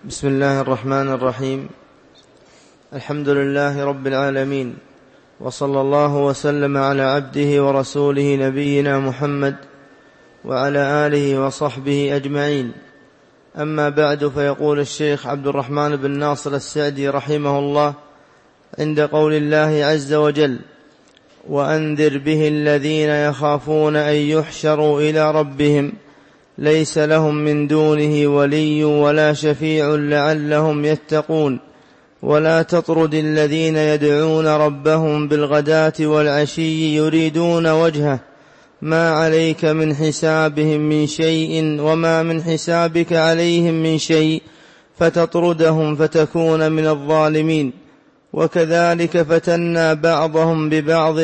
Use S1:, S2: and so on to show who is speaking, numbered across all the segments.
S1: بسم الله الرحمن الرحيم. الحمد لله رب العالمين، وصلى الله وسلم على عبده ورسوله نبينا محمد وعلى آله وصحبه أجمعين. أما بعد، فيقول الشيخ عبد الرحمن بن ناصر السعدي رحمه الله عند قول الله عز وجل: وأنذر به الذين يخافون أن يحشروا إلى ربهم ليس لهم من دونه ولي ولا شفيع لعلهم يتقون، ولا تطرد الذين يدعون ربهم بالغداة والعشي يريدون وجهه ما عليك من حسابهم من شيء وما من حسابك عليهم من شيء فتطردهم فتكون من الظالمين. وكذلك فتنا بعضهم ببعض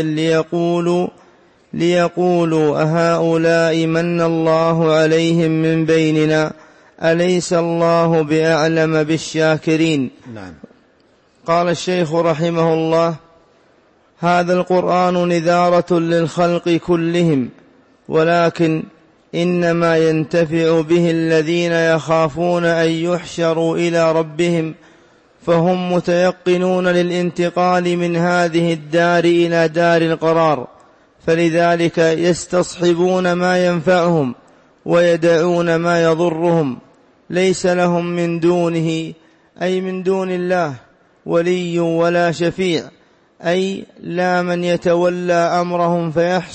S1: ليقولوا أهؤلاء من الله عليهم من بيننا أليس الله بأعلم بالشاكرين.
S2: نعم.
S1: قال الشيخ رحمه الله: هذا القرآن نذارة للخلق كلهم، ولكن إنما ينتفع به الذين يخافون أن يحشروا إلى ربهم، فهم متيقنون للانتقال من هذه الدار إلى دار القرار، فلذلك يستصحبون ما ينفعهم ويدعون ما يضرهم. ليس لهم من دونه، أي من دون الله، ولي ولا شفيع، أي لا من يتولى أمرهم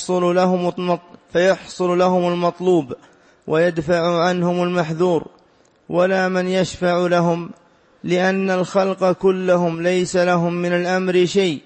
S1: فيحصل لهم المطلوب ويدفع عنهم المحذور، ولا من يشفع لهم، لأن الخلق كلهم ليس لهم من الأمر شيء،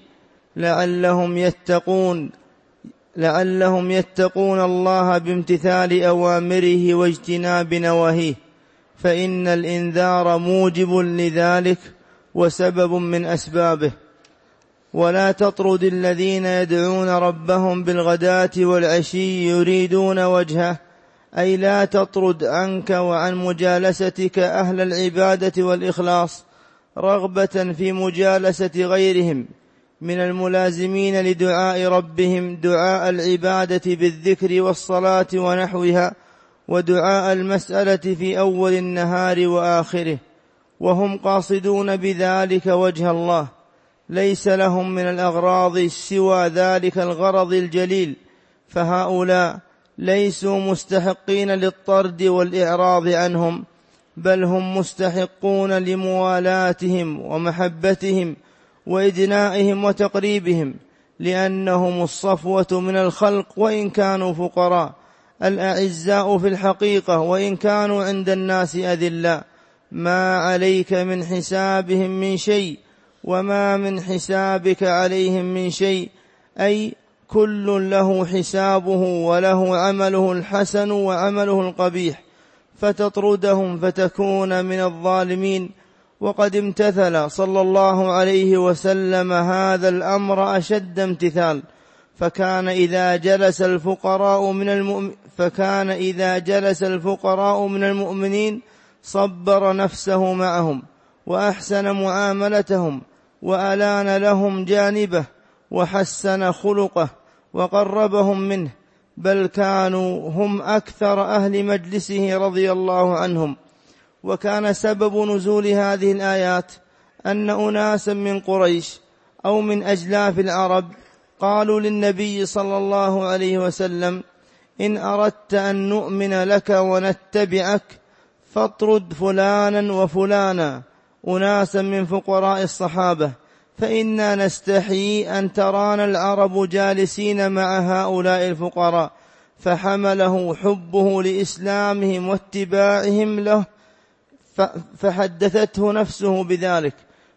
S1: لعلهم يتقون الله بامتثال أوامره واجتناب نواهيه، فإن الإنذار موجب لذلك وسبب من أسبابه. ولا تطرد الذين يدعون ربهم بالغداة والعشي يريدون وجهه، أي لا تطرد عنك وعن مجالستك أهل العبادة والإخلاص رغبة في مجالسة غيرهم من الملازمين لدعاء ربهم دعاء العبادة بالذكر والصلاة ونحوها، ودعاء المسألة في أول النهار وآخره، وهم قاصدون بذلك وجه الله، ليس لهم من الأغراض سوى ذلك الغرض الجليل، فهؤلاء ليسوا مستحقين للطرد والإعراض عنهم، بل هم مستحقون لموالاتهم ومحبتهم وإدنائهم وتقريبهم، لأنهم الصفوة من الخلق وإن كانوا فقراء، الأعزاء في الحقيقة وإن كانوا عند الناس أذلاء. ما عليك من حسابهم من شيء وما من حسابك عليهم من شيء، أي كل له حسابه وله عمله الحسن وعمله القبيح، فتطردهم فتكون من الظالمين. وقد امتثل صلى الله عليه وسلم هذا الأمر أشد امتثال، فكان إذا جلس الفقراء من المؤمنين صبر نفسه معهم وأحسن معاملتهم وألان لهم جانبه وحسن خلقه وقربهم منه، بل كانوا هم أكثر أهل مجلسه رضي الله عنهم. وكان سبب نزول هذه الآيات أن أناسا من قريش أو من أجلاف العرب قالوا للنبي صلى الله عليه وسلم: إن أردت أن نؤمن لك ونتبعك فاطرد فلانا وفلانا، أناسا من فقراء الصحابة، فإنا نستحيي أن ترانا العرب جالسين مع هؤلاء الفقراء. فحمله حبه لإسلامهم واتباعهم له فحدثته نفسه بذلك،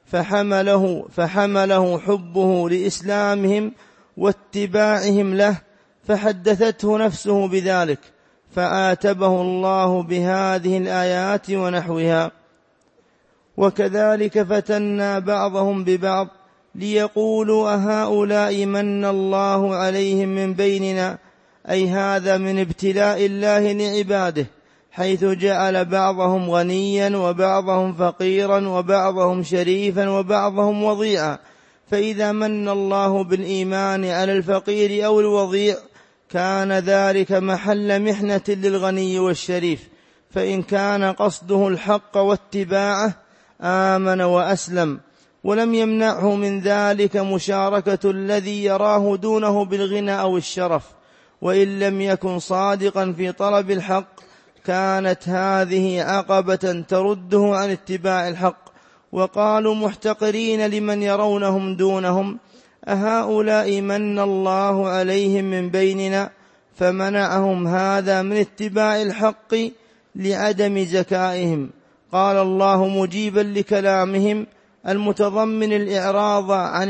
S1: فحمله حبه لإسلامهم واتباعهم له فحدثته نفسه بذلك، فعاتبه الله بهذه الآيات ونحوها. وكذلك فتنا بعضهم ببعض ليقولوا أهؤلاء من الله عليهم من بيننا، أي هذا من ابتلاء الله لعباده، حيث جعل بعضهم غنيا وبعضهم فقيرا وبعضهم شريفا وبعضهم وضيعا، فإذا من الله بالإيمان على الفقير أو الوضيع كان ذلك محل محنة للغني والشريف، فإن كان قصده الحق واتباعه آمن وأسلم، ولم يمنعه من ذلك مشاركة الذي يراه دونه بالغنى أو الشرف. وإن لم يكن صادقا في طلب الحق كانت هذه عقبة ترده عن اتباع الحق. وقالوا محتقرين لمن يرونهم دونهم: أهؤلاء من الله عليهم من بيننا؟ فمنعهم هذا من اتباع الحق لعدم ذكائهم. قال الله مجيبا لكلامهم المتضمن الإعراض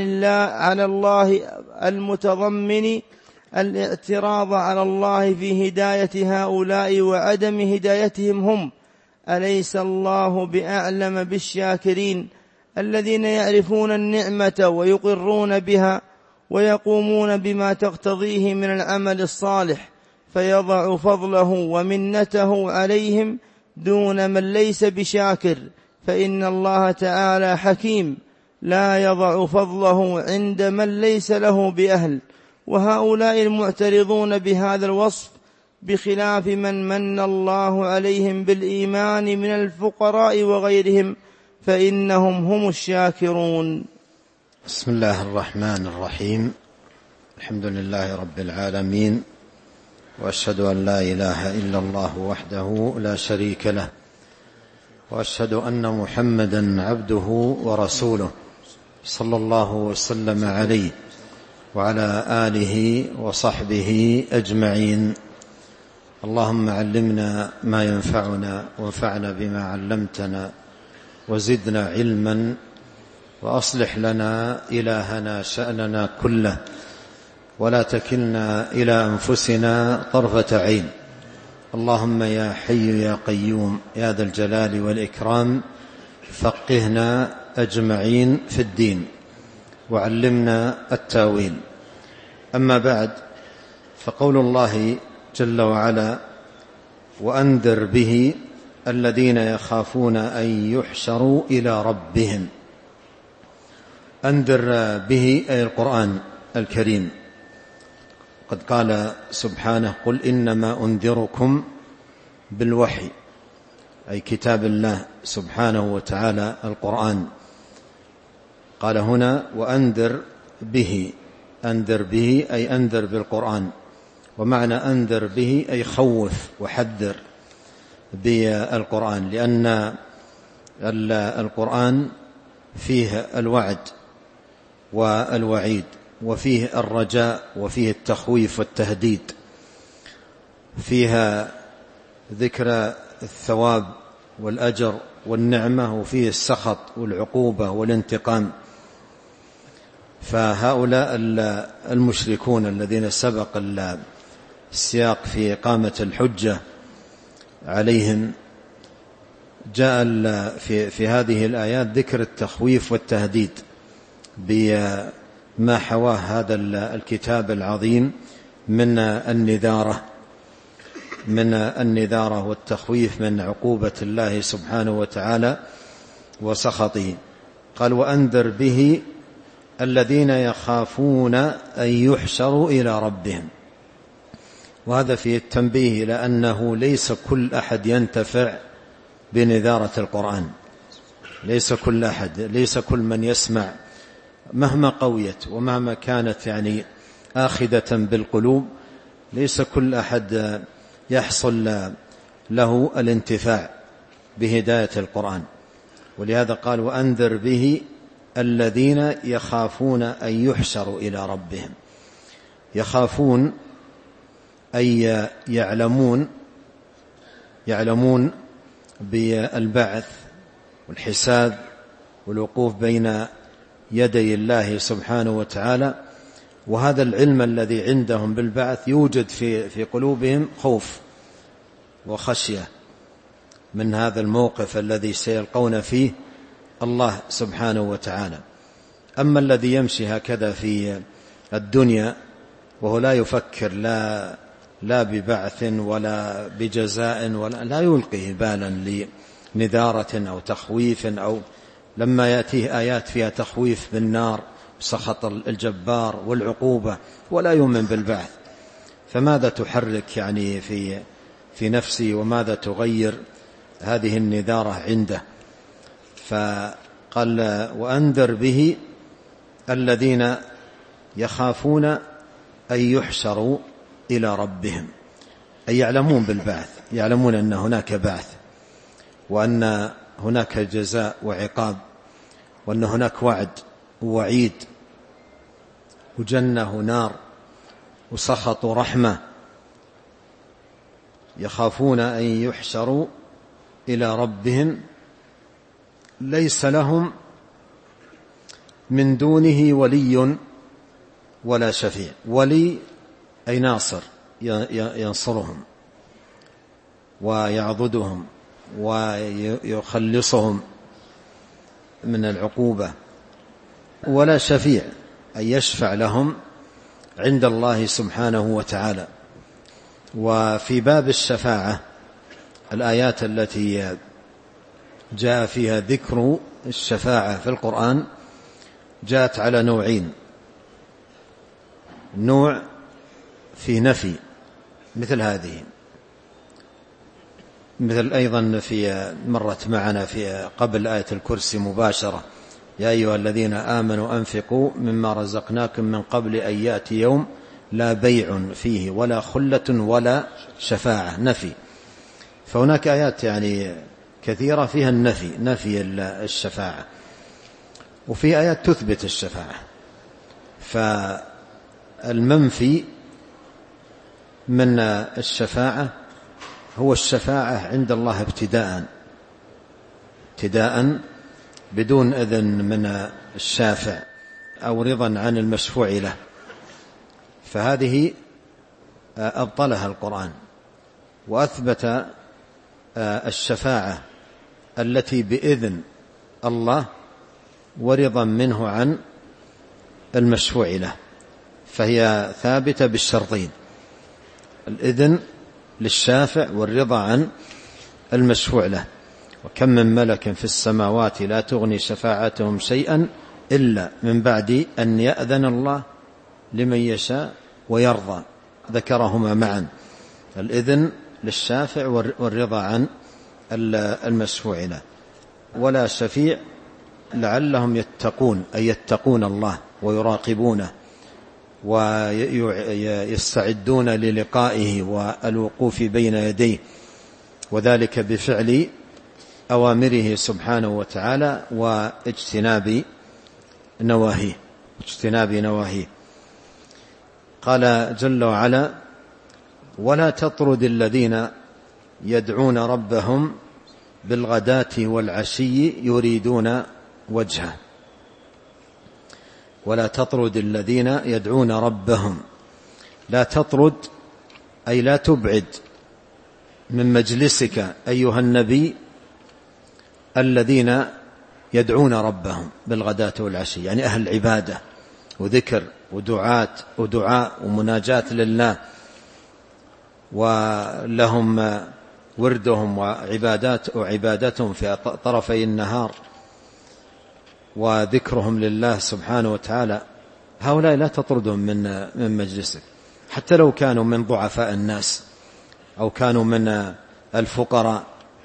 S1: عن الله، المتضمن الاعتراض على الله في هداية هؤلاء وعدم هدايتهم هم: أليس الله بأعلم بالشاكرين الذين يعرفون النعمة ويقرون بها ويقومون بما تقتضيه من العمل الصالح، فيضع فضله ومنته عليهم دون من ليس بشاكر، فإن الله تعالى حكيم لا يضع فضله عند من ليس له بأهل. وهؤلاء المعترضون بهذا الوصف بخلاف من من الله عليهم بالإيمان من الفقراء وغيرهم، فإنهم هم الشاكرون.
S2: بسم الله الرحمن الرحيم. الحمد لله رب العالمين، وأشهد أن لا إله إلا الله وحده لا شريك له، وأشهد أن محمدا عبده ورسوله صلى الله وسلم عليه وعلى آله وصحبه أجمعين. اللهم علمنا ما ينفعنا وانفعنا بما علمتنا وزدنا علما، وأصلح لنا إلهنا شأننا كله، ولا تكلنا إلى أنفسنا طرفة عين. اللهم يا حي يا قيوم يا ذا الجلال والإكرام فقهنا أجمعين في الدين وعلمنا التاويل. أما بعد، فقول الله جل وعلا: وأنذر به الذين يخافون أن يحشروا إلى ربهم. أنذر به أي القرآن الكريم. قد قال سبحانه: قل إنما أنذركم بالوحي، أي كتاب الله سبحانه وتعالى القرآن. قال هنا: وأنذر به. أنذر به أي أنذر بالقرآن، ومعنى أنذر به أي خوف وحذر بالقرآن، لأن القرآن فيه الوعد والوعيد، وفيه الرجاء، وفيه التخويف والتهديد، فيها ذكر الثواب والأجر والنعمة، وفيه السخط والعقوبة والانتقام. فهؤلاء المشركون الذين سبق السياق في إقامة الحجة عليهم، جاء في هذه الآيات ذكر التخويف والتهديد بما حواه هذا الكتاب العظيم من النذارة والتخويف من عقوبة الله سبحانه وتعالى وسخطه. قال: وأنذر به الذين يخافون أن يحشروا إلى ربهم. وهذا فيه التنبيه إلى أنه ليس كل أحد ينتفع بنذارة القرآن، ليس كل أحد، ليس كل من يسمع مهما قويت ومهما كانت آخذة بالقلوب، ليس كل أحد يحصل له الانتفاع بهداية القرآن. ولهذا قال: وأنذر به الذين يخافون أن يحشروا إلى ربهم. يخافون أي يعلمون بالبعث والحساب والوقوف بين يدي الله سبحانه وتعالى. وهذا العلم الذي عندهم بالبعث يوجد في قلوبهم خوف وخشية من هذا الموقف الذي سيلقون فيه الله سبحانه وتعالى. أما الذي يمشي هكذا في الدنيا وهو لا يفكر لا ببعث ولا بجزاء، ولا لا يلقيه بالا لنذارة أو تخويف، أو لما يأتيه آيات فيها تخويف بالنار سخط الجبار والعقوبة، ولا يؤمن بالبعث، فماذا تحرك في نفسي، وماذا تغير هذه النذارة عنده. فقال وأنذر به الذين يخافون أن يحشروا إلى ربهم، أي يعلمون بالبعث، يعلمون أن هناك بعث، وأن هناك جزاء وعقاب، وأن هناك وعد ووعيد، وجنة ونار، وسخط ورحمة. يخافون أن يحشروا إلى ربهم ليس لهم من دونه ولي ولا شفيع. ولي أي ناصر ينصرهم ويعضدهم ويخلصهم من العقوبة، ولا شفيع أي يشفع لهم عند الله سبحانه وتعالى. وفي باب الشفاعة الآيات التي جاء فيها ذكر الشفاعة في القرآن جاءت على نوعين: نوع في نفي مثل هذه، مثل أيضا في مرت معنا في قبل آية الكرسي مباشرة: يا أيها الذين آمنوا أنفقوا مما رزقناكم من قبل أن يأتي يوم لا بيع فيه ولا خلة ولا شفاعة، نفي. فهناك آيات يعني كثيرة فيها النفي، نفي الشفاعة، وفي آيات تثبت الشفاعة. فالمنفي من الشفاعة هو الشفاعة عند الله ابتداء بدون إذن من الشافع أو رضا عن المشفوع له، فهذه أبطلها القرآن، وأثبت الشفاعة التي بإذن الله ورضا منه عن المشفوع له، فهي ثابتة بالشرطين: الإذن للشافع والرضا عن المشفوع له. وكم من ملك في السماوات لا تغني شفاعتهم شيئا إلا من بعد أن يأذن الله لمن يشاء ويرضى، ذكرهما معا: الإذن للشافع والرضا عن المشفوع له. ولا شفيع لعلهم يتقون، أي يتقون الله ويراقبونه ويستعدون للقائه والوقوف بين يديه، وذلك بفعل أوامره سبحانه وتعالى واجتناب نواهيه. قال جل وعلا: ولا تطرد الذين يدعون ربهم بالغداة والعشي يريدون وجهه. ولا تطرد الذين يدعون ربهم، لا تطرد أي لا تبعد من مجلسك أيها النبي الذين يدعون ربهم بالغداة والعشي، يعني أهل العبادة وذكر ودعاء ومناجاة لله، ولهم وردهم وعبادتهم في طرفي النهار وذكرهم لله سبحانه وتعالى. هؤلاء لا تطردهم من مجلسك، حتى لو كانوا من ضعفاء الناس أو كانوا من الفقراء،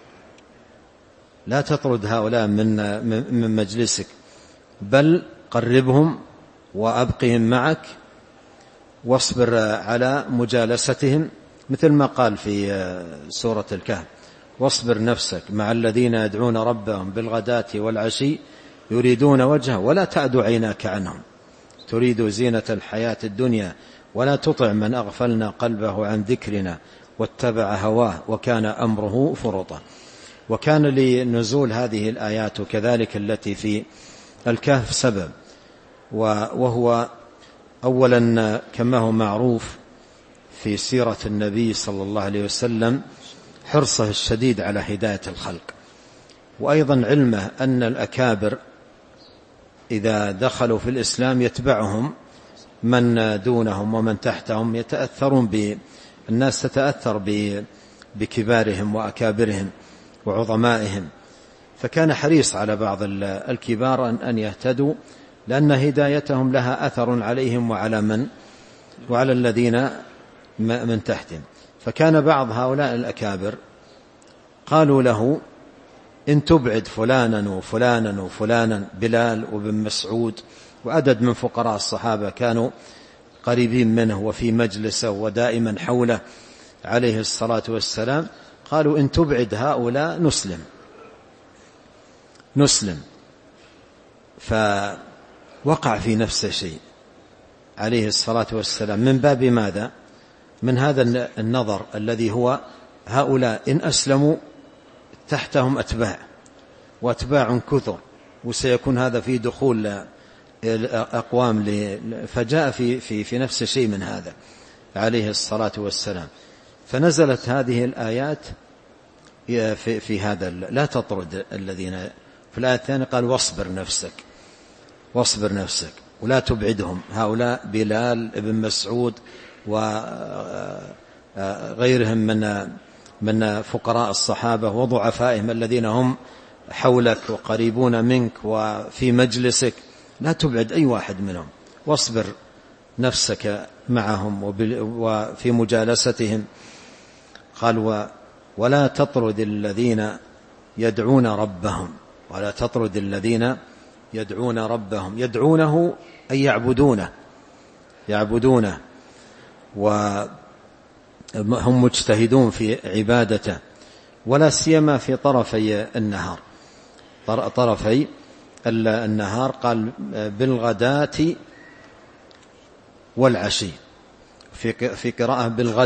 S2: لا تطرد هؤلاء من مجلسك، بل قربهم وأبقهم معك واصبر على مجالستهم، مثل ما قال في سورة الكهف: واصبر نفسك مع الذين يدعون ربهم بالغداة والعشي يريدون وجهه ولا تعد عيناك عنهم تريد زينة الحياة الدنيا ولا تطع من أغفلنا قلبه عن ذكرنا واتبع هواه وكان أمره فرطا. وكان لنزول هذه الآيات وكذلك التي في الكهف سبب، وهو أولا كما هو معروف في سيرة النبي صلى الله عليه وسلم حرصه الشديد على هداية الخلق، وأيضا علمه أن الأكابر إذا دخلوا في الإسلام يتبعهم من دونهم ومن تحتهم، يتأثرون الناس تتأثر بكبارهم وأكابرهم وعظمائهم، فكان حريص على بعض الكبار أن يهتدوا، لأن هدايتهم لها أثر عليهم وعلى الذين من تحتهم. فكان بعض هؤلاء الأكابر قالوا له إن تبعد فلانا وفلانا وفلانا، بلال وابن مسعود وعدد من فقراء الصحابة كانوا قريبين منه وفي مجلسه ودائما حوله عليه الصلاة والسلام، قالوا إن تبعد هؤلاء نسلم. فوقع في نفسه شيء عليه الصلاة والسلام، من باب ماذا؟ من هذا النظر الذي هو هؤلاء إن أسلموا تحتهم أتباع وأتباع كثر، وسيكون هذا في دخول أقوام فجاء في نفس شيء من هذا عليه الصلاة والسلام. فنزلت هذه الآيات في هذا، لا تطرد الذين. في الآية الثانية قال واصبر نفسك ولا تبعدهم، هؤلاء بلال ابن مسعود وغيرهم من فقراء الصحابة وضعفائهم الذين هم حولك وقريبون منك وفي مجلسك، لا تبعد أي واحد منهم، واصبر نفسك معهم وفي مجالستهم. قال ولا تطرد الذين يدعون ربهم، يدعونه أي يعبدونه وهم مجتهدون في عبادته، ولا سيما في طرفي النهار. قال بالغداة والعشي، في قراءة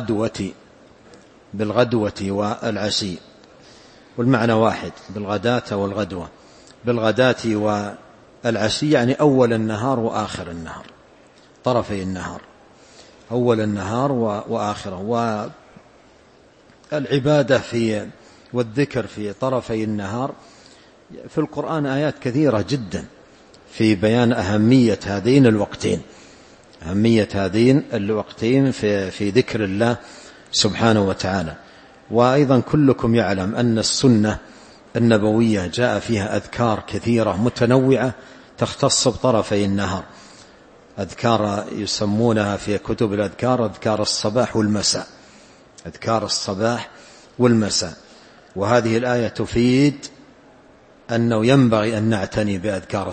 S2: بالغدوة والعشي، والمعنى واحد، بالغداة والغدوة. بالغداة والعشي يعني أول النهار وآخر النهار، طرفي النهار، أول النهار وآخره. والعبادة والذكر في طرفي النهار في القرآن آيات كثيرة جدا في بيان أهمية هذين الوقتين في ذكر الله سبحانه وتعالى. وأيضا كلكم يعلم أن السنة النبوية جاء فيها أذكار كثيرة متنوعة تختص بطرفي النهار، أذكار يسمونها في كتب الأذكار أذكار الصباح والمساء. وهذه الآية تفيد أنه ينبغي أن نعتني بأذكار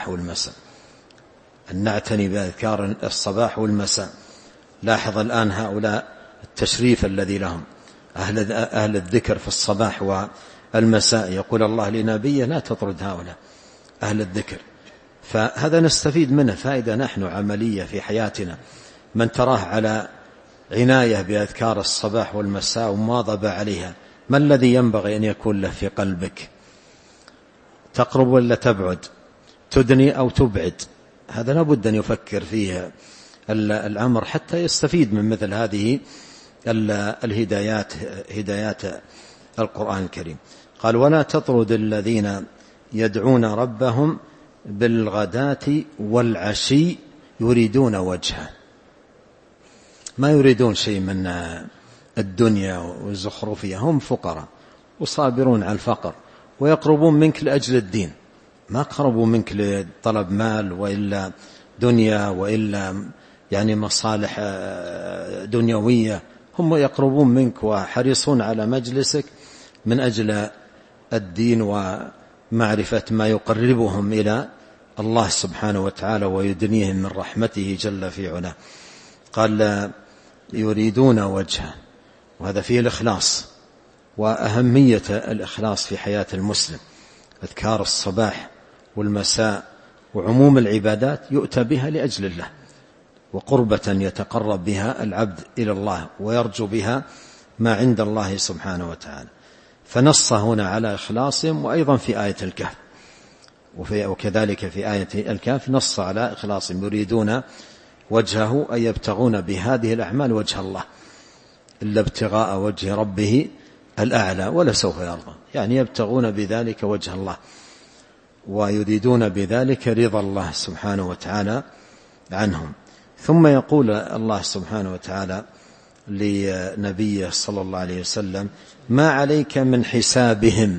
S2: الصباح والمساء، لاحظ الآن هؤلاء التشريف الذي لهم، أهل الذكر في الصباح والمساء. يقول الله لنبيه لا تطرد هؤلاء أهل الذكر. فهذا نستفيد منه فائدة نحن عملية في حياتنا، من تراه على عناية بأذكار الصباح والمساء ومواظبة عليها، ما الذي ينبغي أن يكون له في قلبك؟ تقرب ولا تبعد؟ تدني أو تبعد؟ هذا لابد أن يفكر فيه الأمر حتى يستفيد من مثل هذه الهدايات، هدايات القرآن الكريم. قال ولا تطرد الذين يدعون ربهم بالغداة والعشي يريدون وجهه، ما يريدون شيء من الدنيا والزخرفية، هم فقراء وصابرون على الفقر ويقربون منك لأجل الدين، ما قربوا منك لطلب مال وإلا دنيا وإلا يعني مصالح دنيوية، هم يقربون منك وحريصون على مجلسك من أجل الدين ومعرفة ما يقربهم إلى الله سبحانه وتعالى ويدنيهم من رحمته جل في علاه. قال يريدون وجهه، وهذا فيه الإخلاص وأهمية الإخلاص في حياة المسلم. أذكار الصباح والمساء وعموم العبادات يؤتى بها لأجل الله، وقربة يتقرب بها العبد إلى الله ويرجو بها ما عند الله سبحانه وتعالى. فنص هنا على إخلاصهم، وأيضا في آية الكهف وكذلك في آية الكهف نص على إخلاصهم، يريدون وجهه أي يبتغون بهذه الأعمال وجه الله، إلا ابتغاء وجه ربه الأعلى ولا سوف يرضى، يعني يبتغون بذلك وجه الله ويريدون بذلك رضا الله سبحانه وتعالى عنهم. ثم يقول الله سبحانه وتعالى لنبيه صلى الله عليه وسلم ما عليك من حسابهم.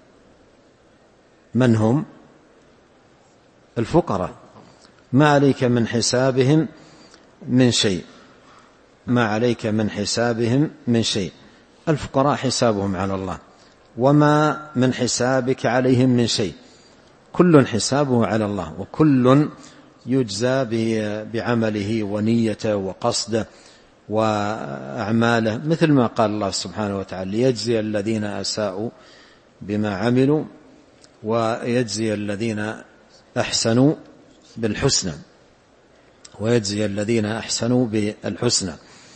S2: من هم؟ الفقراء. ما عليك من حسابهم من شيء، ما عليك من حسابهم من شيء. الفقراء حسابهم على الله، وما من حسابك عليهم من شيء. كل حسابه على الله، وكل يجزى بعمله ونيته وقصده وأعماله، مثل ما قال الله سبحانه وتعالى: ليجزي الذين أساءوا بما عملوا ويجزي الذين أحسنوا بالحسنى، ويجزي الذين أحسنوا بالحسنى.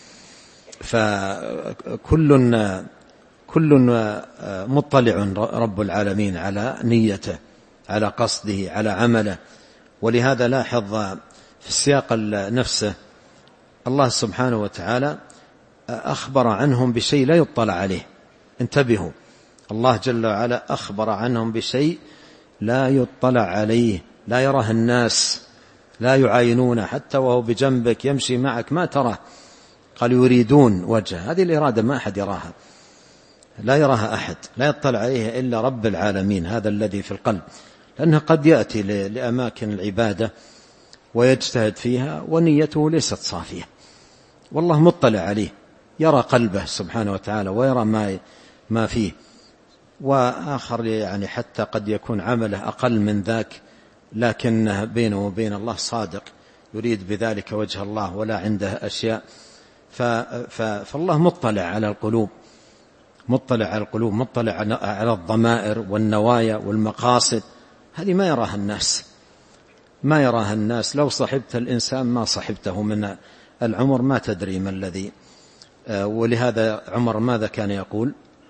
S2: كل مطلع رب العالمين على نيته، على قصده، على عمله. ولهذا لاحظ في السياق نفسه الله سبحانه وتعالى أخبر عنهم بشيء لا يطلع عليه. انتبهوا، الله جل وعلا أخبر عنهم بشيء لا يطلع عليه، لا يراه الناس، لا يعاينونه، حتى وهو بجنبك يمشي معك ما تراه. قال: يريدون وجهه. هذه الإرادة ما أحد يراها، لا يراها أحد، لا يطلع عليها إلا رب العالمين، هذا الذي في القلب. لأنه قد يأتي لأماكن العبادة ويجتهد فيها ونيته ليست صافية، والله مطلع عليه، يرى قلبه سبحانه وتعالى ويرى ما فيه. وآخر يعني حتى قد يكون عمله أقل من ذاك، لكنه بينه وبين الله صادق، يريد بذلك وجه الله ولا عنده أشياء. فالله مطلع على القلوب، مطلع على القلوب، مطلع على الضمائر والنوايا والمقاصد. هذه ما يراها الناس، ما يراها الناس. لو صحبت الإنسان ما صحبته من العمر ما تدري ما الذي. ولهذا عمر ماذا كان يقول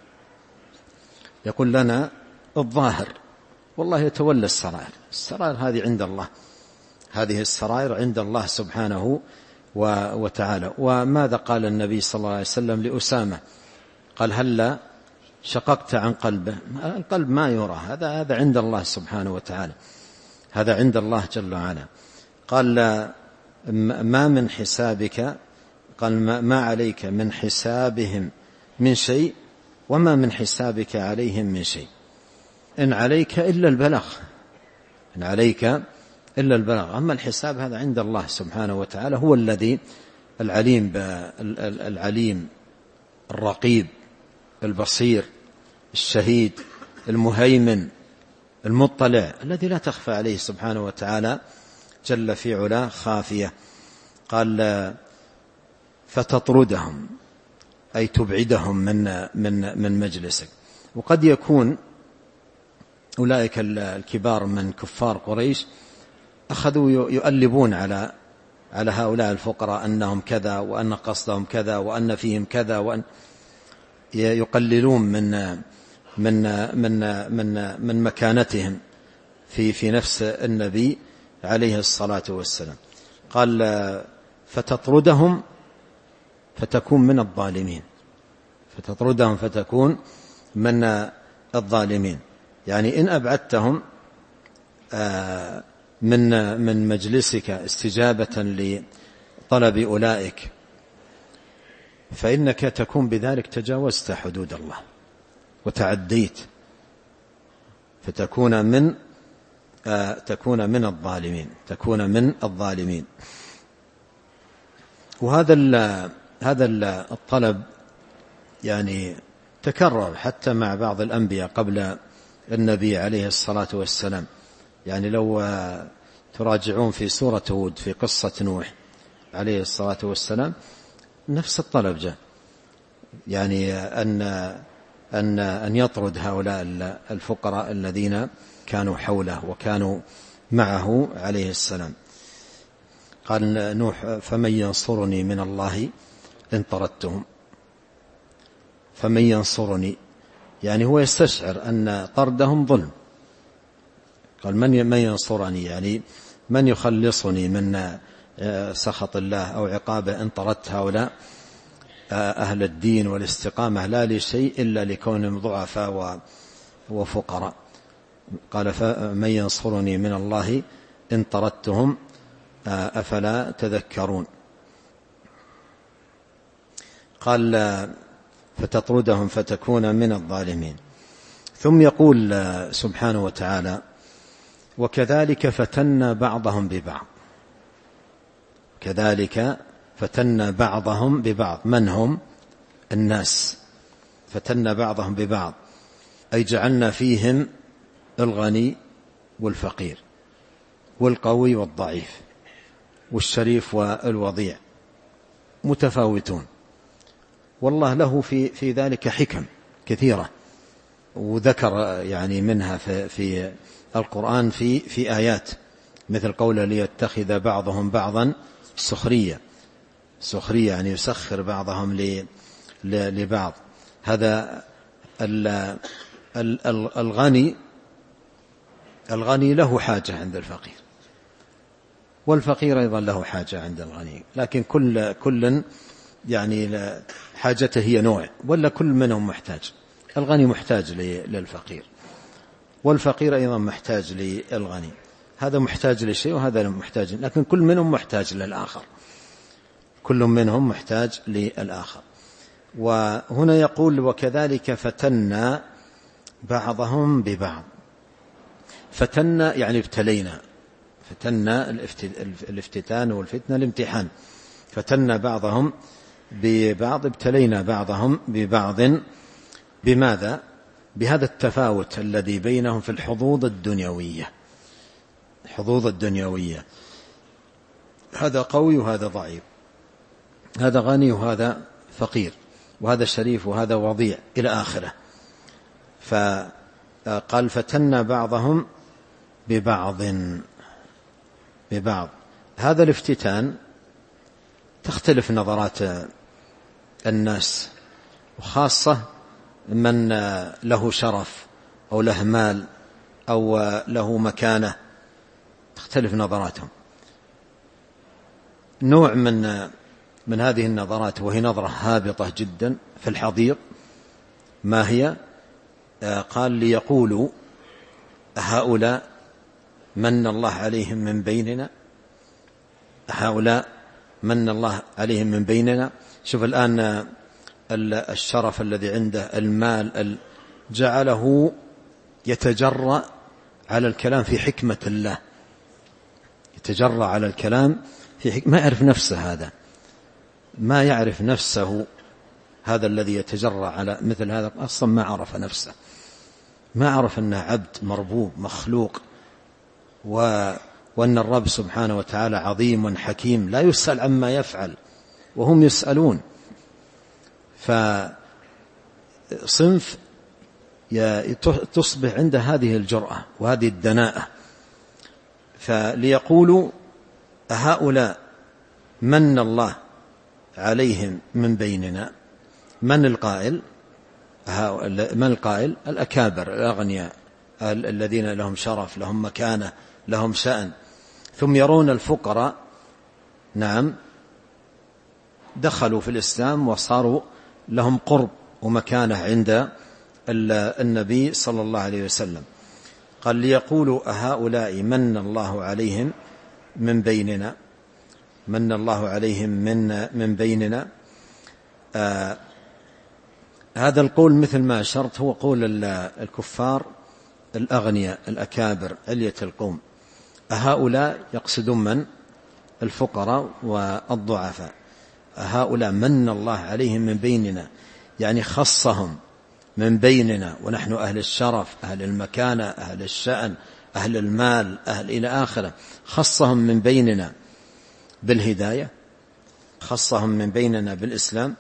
S2: لنا: الظاهر والله يتولى السرائر. السرائر هذه عند الله، هذه السرائر عند الله سبحانه وتعالى. وماذا قال النبي صلى الله عليه وسلم لأسامة؟ قال: هلا شققت عن قلبه. القلب ما يرى، هذا عند الله سبحانه وتعالى، هذا عند الله جل وعلا. قال: ما من حسابك، قال: ما عليك من حسابهم من شيء وما من حسابك عليهم من شيء، إن عليك إلا البلاغ، إن عليك إلا البلاغ. أما الحساب هذا عند الله سبحانه وتعالى، هو الذي العليم الرقيب البصير الشهيد المهيمن المطلع، الذي لا تخفى عليه سبحانه وتعالى جل في علاه خافية. قال: فتطردهم، أي تبعدهم من مجلسك. وقد يكون أولئك الكبار من كفار قريش أخذوا يؤلبون على هؤلاء الفقراء أنهم كذا، وأن قصدهم كذا، وأن فيهم كذا، وأن يقللون من مكانتهم في نفس النبي عليه الصلاة والسلام. قال: فتطردهم فتكون من الظالمين، فتطردهم فتكون من الظالمين. يعني إن أبعدتهم من مجلسك استجابة لطلب أولئك، فإنك تكون بذلك تجاوزت حدود الله وتعديت، فتكون من الظالمين، تكون من الظالمين. هذا الطلب يعني تكرر حتى مع بعض الأنبياء قبل النبي عليه الصلاة والسلام. يعني لو تراجعون في سورة هود في قصة نوح عليه الصلاة والسلام نفس الطلب جاء، يعني أن يطرد هؤلاء الفقراء الذين كانوا حوله وكانوا معه عليه السلام. قال نوح: فمن ينصرني من الله إن طردتهم. فمن ينصرني، يعني هو يستشعر أن طردهم ظلم. قال: من ينصرني، يعني من يخلصني من سخط الله أو عقابه إن طردت هؤلاء أهل الدين والاستقامة لا لشيء إلا لكونهم ضعفاء وفقراء. قال: فمن ينصرني من الله إن طردتهم أفلا تذكرون. قال: فتطردهم فتكون من الظالمين. ثم يقول سبحانه وتعالى: وكذلك فتنا بعضهم ببعض. كذلك فتنا بعضهم ببعض. من هم؟ الناس. فتنا بعضهم ببعض، أي جعلنا فيهم الغني والفقير والقوي والضعيف والشريف والوضيع متفاوتون، والله له في ذلك حكم كثيرة، وذكر يعني منها في القرآن في آيات، مثل قوله ليتخذ بعضهم بعضا سخرية يعني يسخر بعضهم لبعض. هذا الغني له حاجة عند الفقير، والفقير أيضا له حاجة عند الغني، لكن كل يعني حاجته هي نوع، ولا كل منهم محتاج. الغني محتاج للفقير، والفقير أيضا محتاج للغني، هذا محتاج لشيء وهذا محتاج، لكن كل منهم محتاج للآخر، كل منهم محتاج للآخر. وهنا يقول وكذلك فتنا بعضهم ببعض. فتنا يعني ابتلينا، فتنا الافتتان والفتنة الامتحان، فتنا بعضهم ببعض، ابتلينا بعضهم ببعض. بماذا؟ بهذا التفاوت الذي بينهم في الحظوظ الدنيوية، الحظوظ الدنيوية، هذا قوي وهذا ضعيف، هذا غني وهذا فقير، وهذا شريف وهذا وضيع إلى آخره. فقال فتنا بعضهم ببعض. هذا الافتتان تختلف نظرات الناس، وخاصة من له شرف أو له مال أو له مكانة، تختلف نظراتهم. نوع من هذه النظرات، وهي نظرة هابطة جدا في الحضيض، ما هي؟ قال ليقولوا هؤلاء من الله عليهم من بيننا، هؤلاء من الله عليهم من بيننا. شوف الآن الشرف الذي عنده، المال، جعله يتجرأ على الكلام في حكمة الله، يتجرأ على الكلام في حكمة، ما يعرف نفسه، هذا ما يعرف نفسه، هذا الذي يتجرأ على مثل هذا أصلا ما عرف نفسه، ما عرف أنه عبد مربوب مخلوق، وأن الرب سبحانه وتعالى عظيم حكيم لا يسأل عما يفعل وهم يسألون. فصنف تصبح عنده هذه الجرأة وهذه الدناءة. فليقولوا هؤلاء من الله عليهم من بيننا. من القائل؟ الأكابر الأغنياء الذين لهم شرف، لهم مكانة، لهم شأن، ثم يرون الفقراء نعم دخلوا في الإسلام وصاروا لهم قرب ومكانة عند النبي صلى الله عليه وسلم. قال ليقولوا هؤلاء من الله عليهم من بيننا، من الله عليهم من بيننا. هذا القول مثل ما أشرت هو قول الكفار الأغنياء الأكابر علية القوم. هؤلاء يقصدون من؟ الفقراء والضعفاء. هؤلاء من الله عليهم من بيننا، يعني خصهم من بيننا، ونحن أهل الشرف، أهل المكانة، أهل الشأن، أهل المال، أهل إلى آخره، خصهم من بيننا بالهداية، خصهم من بيننا بالإسلام.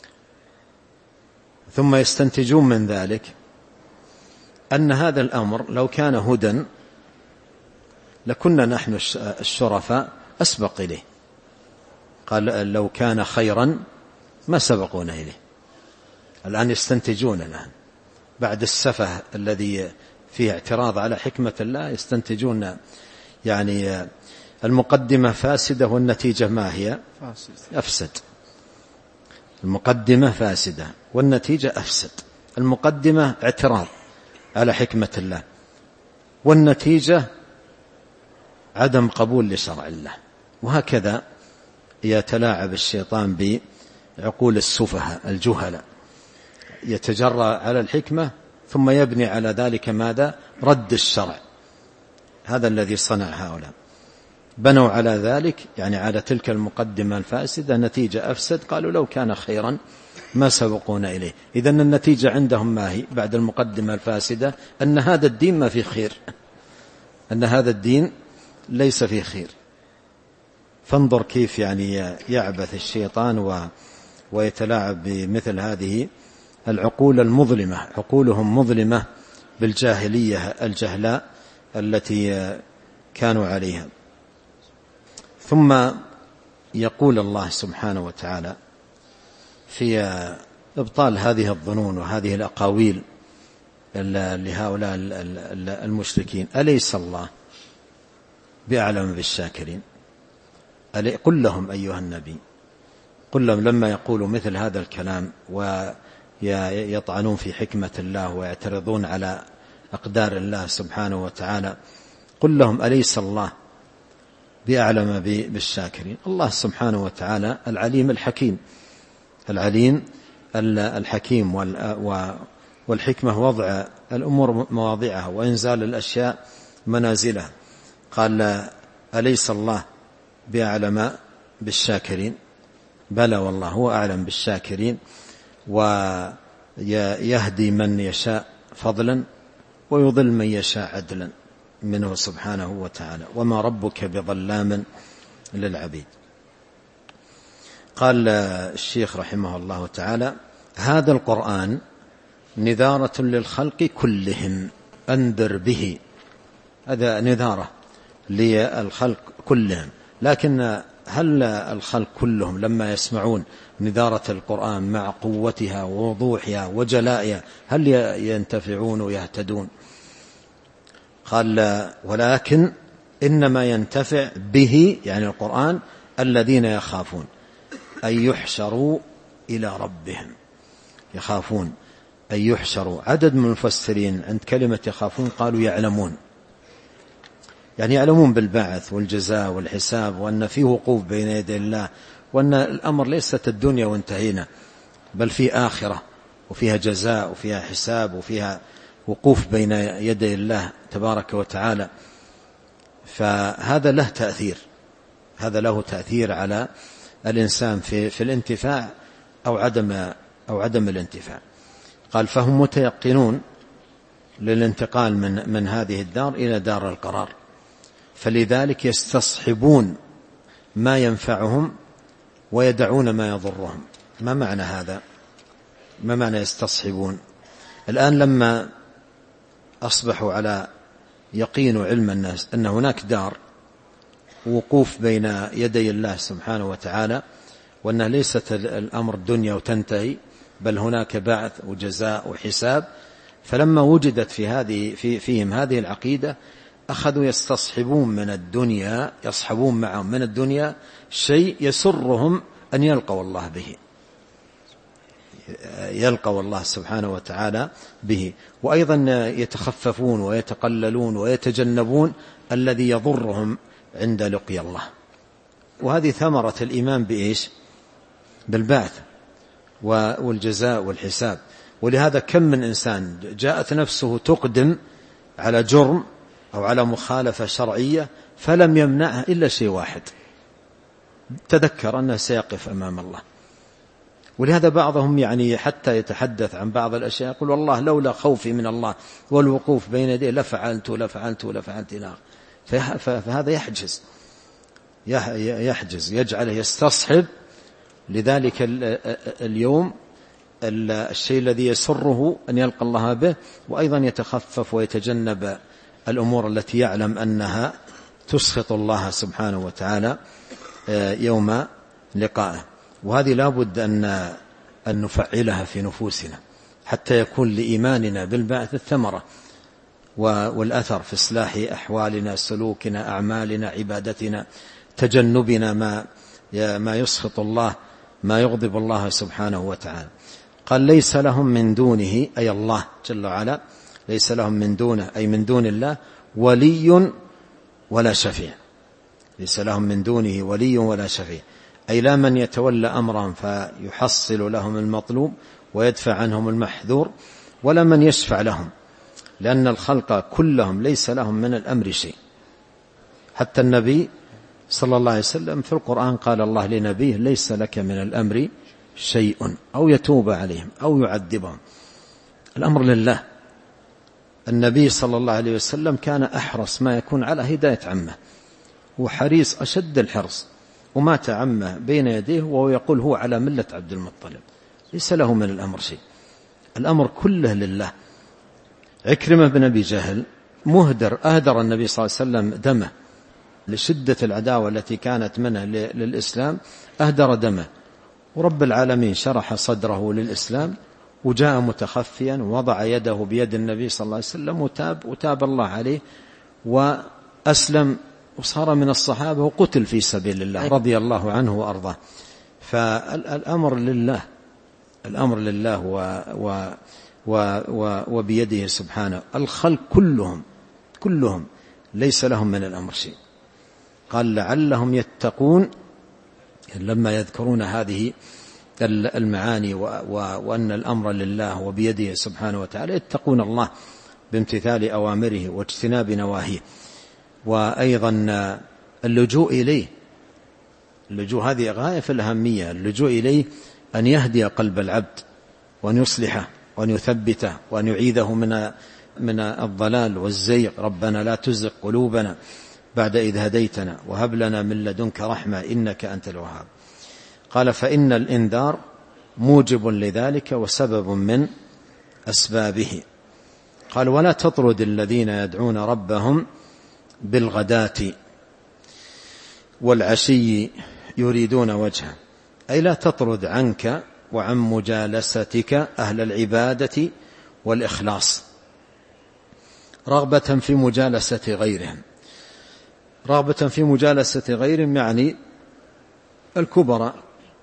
S2: ثم يستنتجون من ذلك أن هذا الأمر لو كان هدى لكنا نحن الشرفاء أسبق إليه. قال لو كان خيرا ما سبقونا إليه. الآن يستنتجون الآن بعد السفه الذي فيه اعتراض على حكمة الله، يستنتجون يعني المقدمة فاسدة والنتيجة ما هي؟ أفسد. المقدمة فاسدة والنتيجة أفسد. المقدمة اعتراض على حكمة الله، والنتيجة عدم قبول لشرع الله. وهكذا يتلاعب الشيطان بعقول السفهاء الجهلاء، يتجرأ على الحكمة ثم يبني على ذلك ماذا؟ رد الشرع. هذا الذي صنع هؤلاء. بنوا على ذلك، يعني على تلك المقدمة الفاسدة نتيجة أفسد، قالوا لو كان خيرا ما سبقونا إليه. إذن النتيجة عندهم ما هي بعد المقدمة الفاسدة؟ أن هذا الدين ما فيه خير، أن هذا الدين ليس فيه خير. فانظر كيف يعني يعبث الشيطان ويتلاعب بمثل هذه العقول المظلمة. عقولهم مظلمة بالجاهلية الجهلاء التي كانوا عليها. ثم يقول الله سبحانه وتعالى في إبطال هذه الظنون وهذه الأقاويل لهؤلاء المشركين: أليس الله بأعلم بالشاكرين؟ قل لهم أيها النبي، قل لهم لما يقولوا مثل هذا الكلام ويطعنون في حكمة الله ويعترضون على أقدار الله سبحانه وتعالى، قل لهم أليس الله بأعلم بالشاكرين؟ الله سبحانه وتعالى العليم الحكيم، العليم الحكيم، والحكمة وضع الأمور مواضعها وإنزال الأشياء منازلها. قال: أليس الله بأعلم بالشاكرين؟ بلى والله هو أعلم بالشاكرين، ويهدي من يشاء فضلا ويضل من يشاء عدلا منه سبحانه وتعالى، وما ربك بظلام للعبيد. قال الشيخ رحمه الله تعالى: هذا القرآن نذارة للخلق كلهم، أنذر به. هذا نذارة للخلق كلهم، لكن هل الخلق كلهم لما يسمعون نذارة القرآن مع قوتها ووضوحها وجلائها هل ينتفعون ويهتدون؟ قال: ولكن إنما ينتفع به، يعني القرآن، الذين يخافون أن يحشروا إلى ربهم. يخافون أن يحشروا. عدد من المفسرين عند كلمة يخافون قالوا يعلمون، يعني يعلمون بالبعث والجزاء والحساب، وأن فيه وقوف بين يدي الله، وأن الأمر ليست الدنيا وانتهينا، بل في آخرة وفيها جزاء وفيها حساب وفيها وقوف بين يدي الله تبارك وتعالى. فهذا له تأثير، هذا له تأثير على الإنسان في الانتفاع أو عدم الانتفاع. قال: فهم متيقنون للانتقال من هذه الدار إلى دار القرار، فلذلك يستصحبون ما ينفعهم ويدعون ما يضرهم. ما معنى هذا؟ ما معنى يستصحبون؟ الآن لما أصبحوا على يقين وعلم الناس أن هناك دار وقوف بين يدي الله سبحانه وتعالى، وأنها ليست الأمر الدنيا وتنتهي، بل هناك بعث وجزاء وحساب، فلما وجدت فيهم هذه العقيدة أخذوا يستصحبون من الدنيا، يصحبون معهم من الدنيا شيء يسرهم أن يلقوا الله به، يلقوا الله سبحانه وتعالى به، وأيضا يتخففون ويتقللون ويتجنبون الذي يضرهم عند لقي الله. وهذه ثمرة الإيمان بإيش؟ بالبعث والجزاء والحساب. ولهذا كم من إنسان جاءت نفسه تقدم على جرم أو على مخالفة شرعية فلم يمنعها إلا شيء واحد، تذكر أنه سيقف أمام الله. ولهذا بعضهم يعني حتى يتحدث عن بعض الأشياء يقول: والله لولا خوفي من الله والوقوف بين يديه لفعلت إلى. فهذا يحجز يجعله يستصحب لذلك اليوم الشيء الذي يسره أن يلقى الله به، وأيضا يتخفف ويتجنب الأمور التي يعلم أنها تسخط الله سبحانه وتعالى يوم لقائه. وهذه لابد أن نفعلها في نفوسنا حتى يكون لإيماننا بالبعث الثمرة والأثر في إصلاح أحوالنا، سلوكنا، أعمالنا، عبادتنا، تجنبنا ما يسخط الله، ما يغضب الله سبحانه وتعالى. قال: ليس لهم من دونه، أي الله جل وعلا، ليس لهم من دونه أي من دون الله ولي ولا شفيع. ليس لهم من دونه ولي ولا شفيع، أي لا من يتولى أمرهم فيحصل لهم المطلوب ويدفع عنهم المحذور، ولا من يشفع لهم، لأن الخلق كلهم ليس لهم من الأمر شيء. حتى النبي صلى الله عليه وسلم في القرآن قال الله لنبيه ليس لك من الأمر شيء أو يتوب عليهم أو يعذبهم. الأمر لله. النبي صلى الله عليه وسلم كان أحرص ما يكون على هداية عمه، وحريص أشد الحرص، ومات عمه بين يديه وهو يقول هو على ملة عبد المطلب، ليس له من الأمر شيء، الأمر كله لله. عكرمة بن أبي جهل أهدر النبي صلى الله عليه وسلم دمه لشدة العداوة التي كانت منه للإسلام، أهدر دمه، ورب العالمين شرح صدره للإسلام، وجاء متخفيا ووضع يده بيد النبي صلى الله عليه وسلم وتاب الله عليه وأسلم وصار من الصحابة وقتل في سبيل الله رضي الله عنه وأرضاه. فالأمر لله، الأمر لله وبيده سبحانه. الخلق كلهم ليس لهم من الأمر شيء. قال لعلهم يتقون لما يذكرون هذه المعاني وأن الأمر لله وبيده سبحانه وتعالى، يتقون الله بامتثال أوامره واجتناب نواهيه. وأيضا اللجوء إليه، اللجوء هذه غاية في الأهمية، اللجوء إليه أن يهدي قلب العبد وأن يصلحه وأن يثبته وأن يعيذه من الضلال والزيغ. ربنا لا تزغ قلوبنا بعد إذ هديتنا وهب لنا من لدنك رحمة إنك أنت الوهاب. قال فإن الإنذار موجب لذلك وسبب من أسبابه. قال ولا تطرد الذين يدعون ربهم بالغداة والعشي يريدون وجهه، أي لا تطرد عنك وعن مجالستك أهل العبادة والإخلاص رغبة في مجالسة غيرهم. رغبة في مجالسة غيرهم يعني الكبراء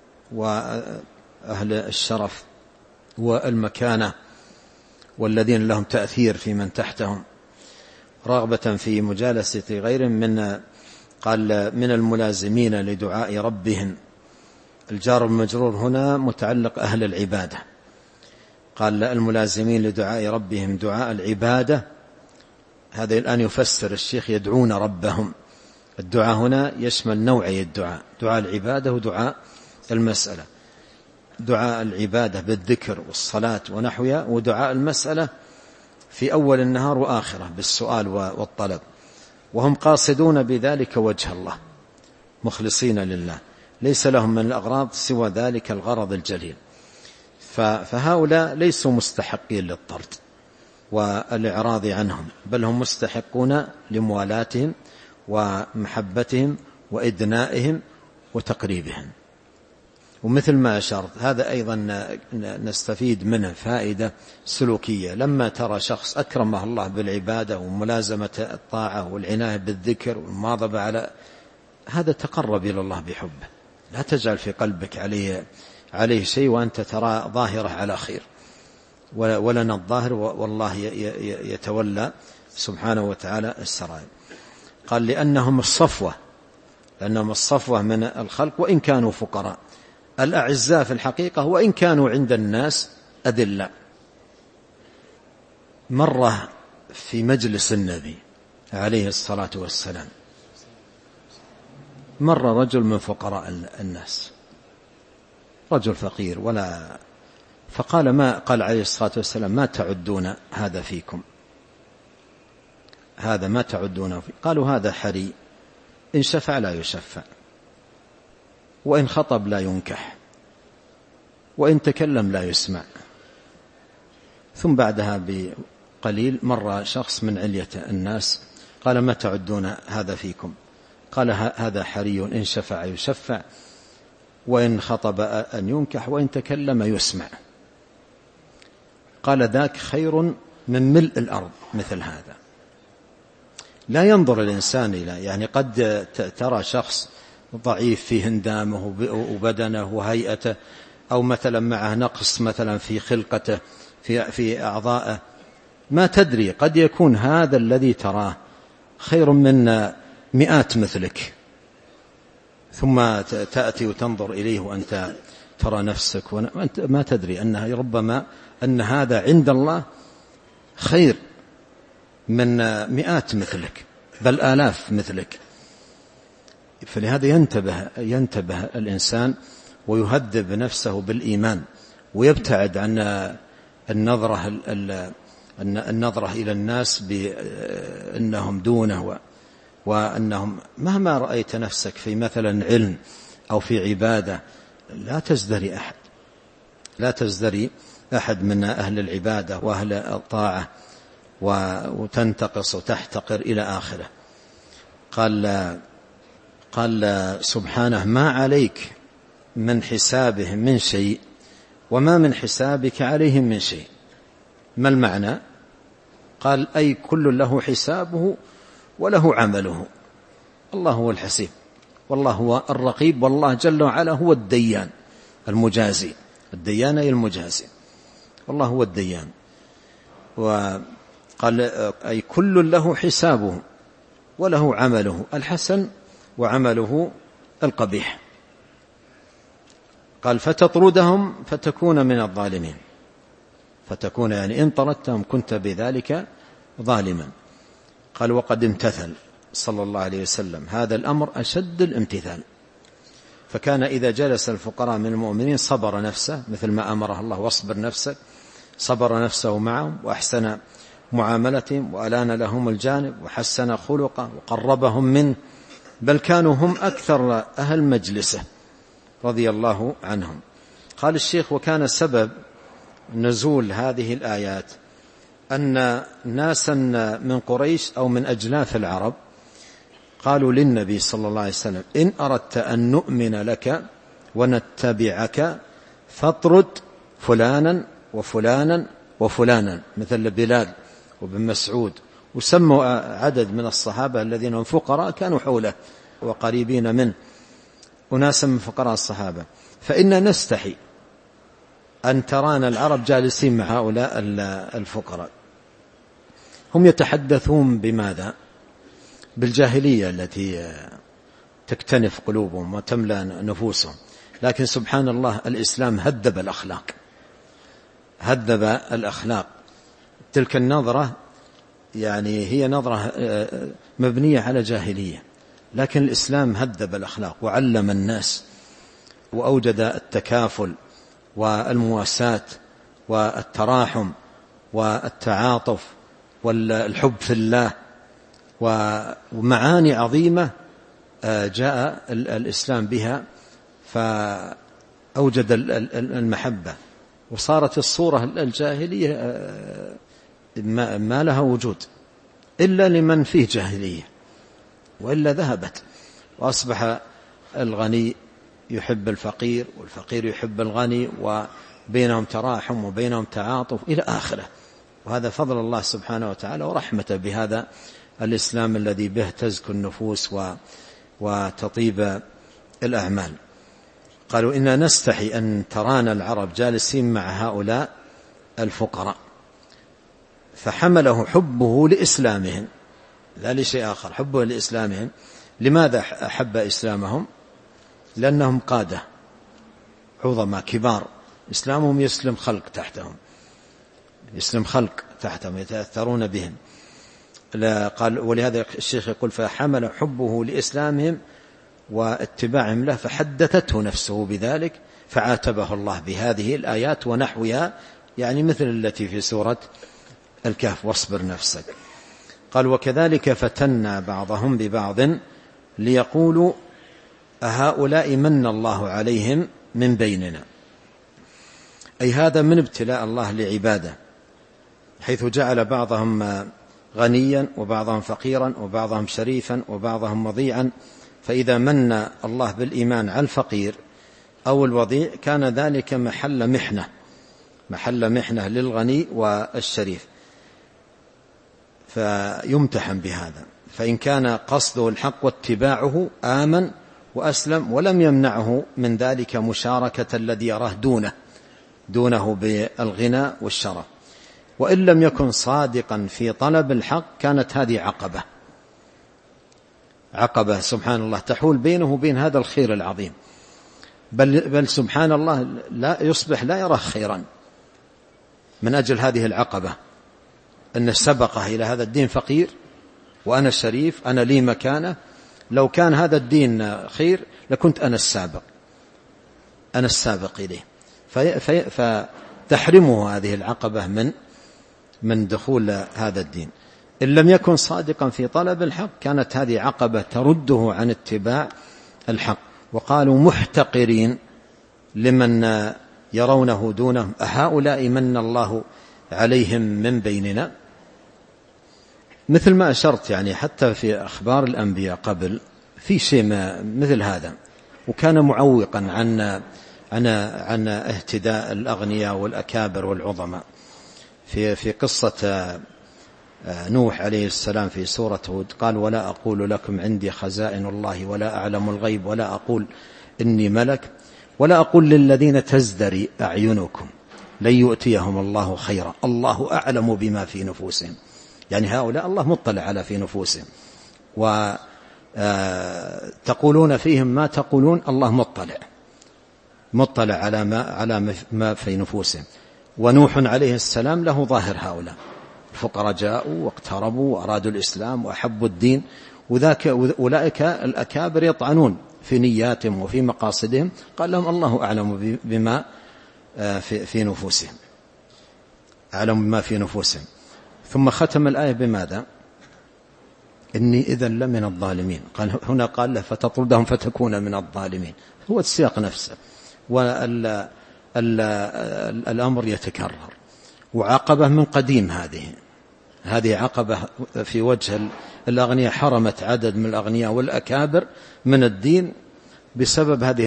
S2: وأهل الشرف والمكانة والذين لهم تأثير في من تحتهم. رغبة في مجالسة غيرهم من الملازمين لدعاء ربهم. الجار المجرور هنا متعلق أهل العبادة. قال الملازمين لدعاء ربهم دعاء العبادة، هذا الآن يفسر الشيخ يدعون ربهم. الدعاء هنا يشمل نوعي الدعاء، دعاء العبادة ودعاء المسألة. دعاء العبادة بالذكر والصلاة ونحوها، ودعاء المسألة في أول النهار وآخره بالسؤال والطلب، وهم قاصدون بذلك وجه الله مخلصين لله، ليس لهم من الأغراض سوى ذلك الغرض الجليل. فهؤلاء ليسوا مستحقين للطرد والإعراض عنهم، بل هم مستحقون لموالاتهم ومحبتهم وإدنائهم وتقريبهم. ومثل ما أشرت هذا أيضا نستفيد منه فائدة سلوكية. لما ترى شخص أكرمه الله بالعبادة وملازمة الطاعة والعناية بالذكر والمواظبة على هذا، تقرب إلى الله بحبه، لا تجعل في قلبك عليه شيء وأنت ترى ظاهره على خير، ولنا الظاهر والله يتولى سبحانه وتعالى السرائر. قال لأنهم الصفوة من الخلق وإن كانوا فقراء، الأعزاء في الحقيقة وإن كانوا عند الناس أذلاء. مرة في مجلس النبي عليه الصلاة والسلام مر رجل من فقراء الناس، رجل فقير قال عليه الصلاة والسلام ما تعدون هذا فيكم؟ هذا ما تعدونه فيه؟ قالوا هذا حري، إن شفع لا يشفع، وإن خطب لا ينكح، وإن تكلم لا يسمع. ثم بعدها بقليل مر شخص من علية الناس قال ما تعدون هذا فيكم؟ قال هذا حري، إن شفع يشفع، وإن خطب أن ينكح، وإن تكلم يسمع. قال ذاك خير من ملء الأرض مثل هذا. لا ينظر الإنسان إلى يعني قد ترى شخص ضعيف في هندامه وبدنه وهيئته، أو مثلا معه نقص مثلا في خلقته في أعضائه، ما تدري قد يكون هذا الذي تراه خير من مئات مثلك، ثم تأتي وتنظر إليه وأنت ترى نفسك وأنت ما تدري أنها ربما أن هذا عند الله خير من مئات مثلك بل آلاف مثلك. فلهذا ينتبه الإنسان ويهذب نفسه بالإيمان، ويبتعد عن النظرة إلى الناس بأنهم دونه، وأنهم مهما رأيت نفسك في مثلا علم أو في عبادة لا تزدري أحد من أهل العبادة وأهل الطاعة وتنتقص وتحتقر إلى آخره. قال سبحانه: ما عليك من حسابهم من شيء وما من حسابك عليهم من شيء. ما المعنى؟ قال: أي كل له حسابه وله عمله. الله هو الحسيب، والله هو الرقيب، والله جل وعلا هو الديان المجازي. الديان أي المجازي، والله هو الديان. وقال: أي كل له حسابه وله عمله الحسن وعمله القبيح. قال: فتطردهم فتكون من الظالمين. فتكون يعني إن طردتهم كنت بذلك ظالما. قال: وقد امتثل صلى الله عليه وسلم هذا الأمر أشد الامتثال، فكان إذا جلس الفقراء من المؤمنين صبر نفسه مثل ما أمره الله: واصبر نفسك. صبر نفسه معهم وأحسن معاملتهم وألان لهم الجانب وحسن خلقه وقربهم منه، بل كانوا هم أكثر أهل مجلسه رضي الله عنهم. قال الشيخ: وكان سبب نزول هذه الآيات أن ناسا من قريش أو من أجلاف العرب قالوا للنبي صلى الله عليه وسلم: إن أردت أن نؤمن لك ونتبعك فاطرد فلانا وفلانا وفلانا، مثل بلال وابن مسعود، وسموا عدد من الصحابة الذين هم فقراء كانوا حوله وقريبين منه، وناسا من فقراء الصحابة، فإن نستحي أن ترانا العرب جالسين مع هؤلاء الفقراء. هم يتحدثون بماذا؟ بالجاهلية التي تكتنف قلوبهم وتملأ نفوسهم. لكن سبحان الله الإسلام هذب الأخلاق. تلك النظرة يعني هي نظرة مبنية على جاهلية، لكن الإسلام هذب الأخلاق وعلم الناس وأوجد التكافل والمواساة والتراحم والتعاطف والحب في الله، ومعاني عظيمة جاء الإسلام بها، فأوجد المحبة، وصارت الصورة الجاهلية ما لها وجود إلا لمن فيه جاهلية، وإلا ذهبت، وأصبح الغني يحب الفقير والفقير يحب الغني، وبينهم تراحم وبينهم تعاطف إلى آخره. وهذا فضل الله سبحانه وتعالى ورحمته بهذا الإسلام الذي به تزكو النفوس وتطيب الأعمال. قالوا: إنا نستحي أن ترانا العرب جالسين مع هؤلاء الفقراء، فحمله حبه لإسلامهم لا لشيء آخر، حبه لإسلامهم. لماذا أحب إسلامهم؟ لأنهم قادة عظماء كبار، إسلامهم يسلم خلق تحتهم يتأثرون بهم. قال: ولهذا الشيخ يقول: فحمل حبه لإسلامهم واتباعهم له فحدثته نفسه بذلك، فعاتبه الله بهذه الآيات ونحوها، يعني مثل التي في سورة الكهف: واصبر نفسك. قال: وكذلك فتنا بعضهم ببعض ليقولوا أهؤلاء من الله عليهم من بيننا. أي هذا من ابتلاء الله لعباده، حيث جعل بعضهم غنيا وبعضهم فقيرا وبعضهم شريفا وبعضهم وضيعا. فإذا من الله بالإيمان على الفقير أو الوضيع كان ذلك محل محنة للغني والشريف، فيمتحن بهذا. فإن كان قصده الحق واتباعه آمن وأسلم، ولم يمنعه من ذلك مشاركة الذي يراه دونه بالغنى والشرف. وإن لم يكن صادقا في طلب الحق كانت هذه عقبة سبحان الله تحول بينه وبين هذا الخير العظيم، بل سبحان الله لا يصبح لا يرى خيرا من أجل هذه العقبة، أن سبقه إلى هذا الدين فقير وأنا الشريف، أنا لي مكانة، لو كان هذا الدين خير لكنت أنا السابق إليه. فتحرمه هذه العقبة من دخول هذا الدين. إن لم يكن صادقا في طلب الحق كانت هذه عقبة ترده عن اتباع الحق. وقالوا محتقرين لمن يرونه دونهم أهؤلاء من الله عليهم من بيننا. مثل ما أشرت يعني حتى في أخبار الأنبياء قبل في شيء مثل هذا، وكان معوقا عن اهتداء الأغنياء والأكابر والعظماء. في قصة نوح عليه السلام في سورة هود قال ولا أقول لكم عندي خزائن الله ولا أعلم الغيب ولا أقول إني ملك ولا أقول للذين تزدري أعينكم لن يؤتيهم الله خيرا الله أعلم بما في نفوسهم. يعني هؤلاء الله مطلع على في نفوسهم، وتقولون فيهم ما تقولون الله مطلع على ما في نفوسهم. ونوح عليه السلام له ظاهر هؤلاء الفقراء جاءوا واقتربوا وأرادوا الإسلام وأحبوا الدين، أولئك الأكابر يطعنون في نياتهم وفي مقاصدهم، قال لهم الله أعلم بما في نفوسهم، أعلم بما في نفوسهم. ثم ختم الآية بماذا؟ إني إذا لمن الظالمين. هنا قال له فتطردهم فتكون من الظالمين. هو السياق نفسه، والأمر يتكرر. وعقبة من قديم هذه عقبة في وجه الأغنياء، حرمت عدد من الأغنياء والأكابر من الدين بسبب هذه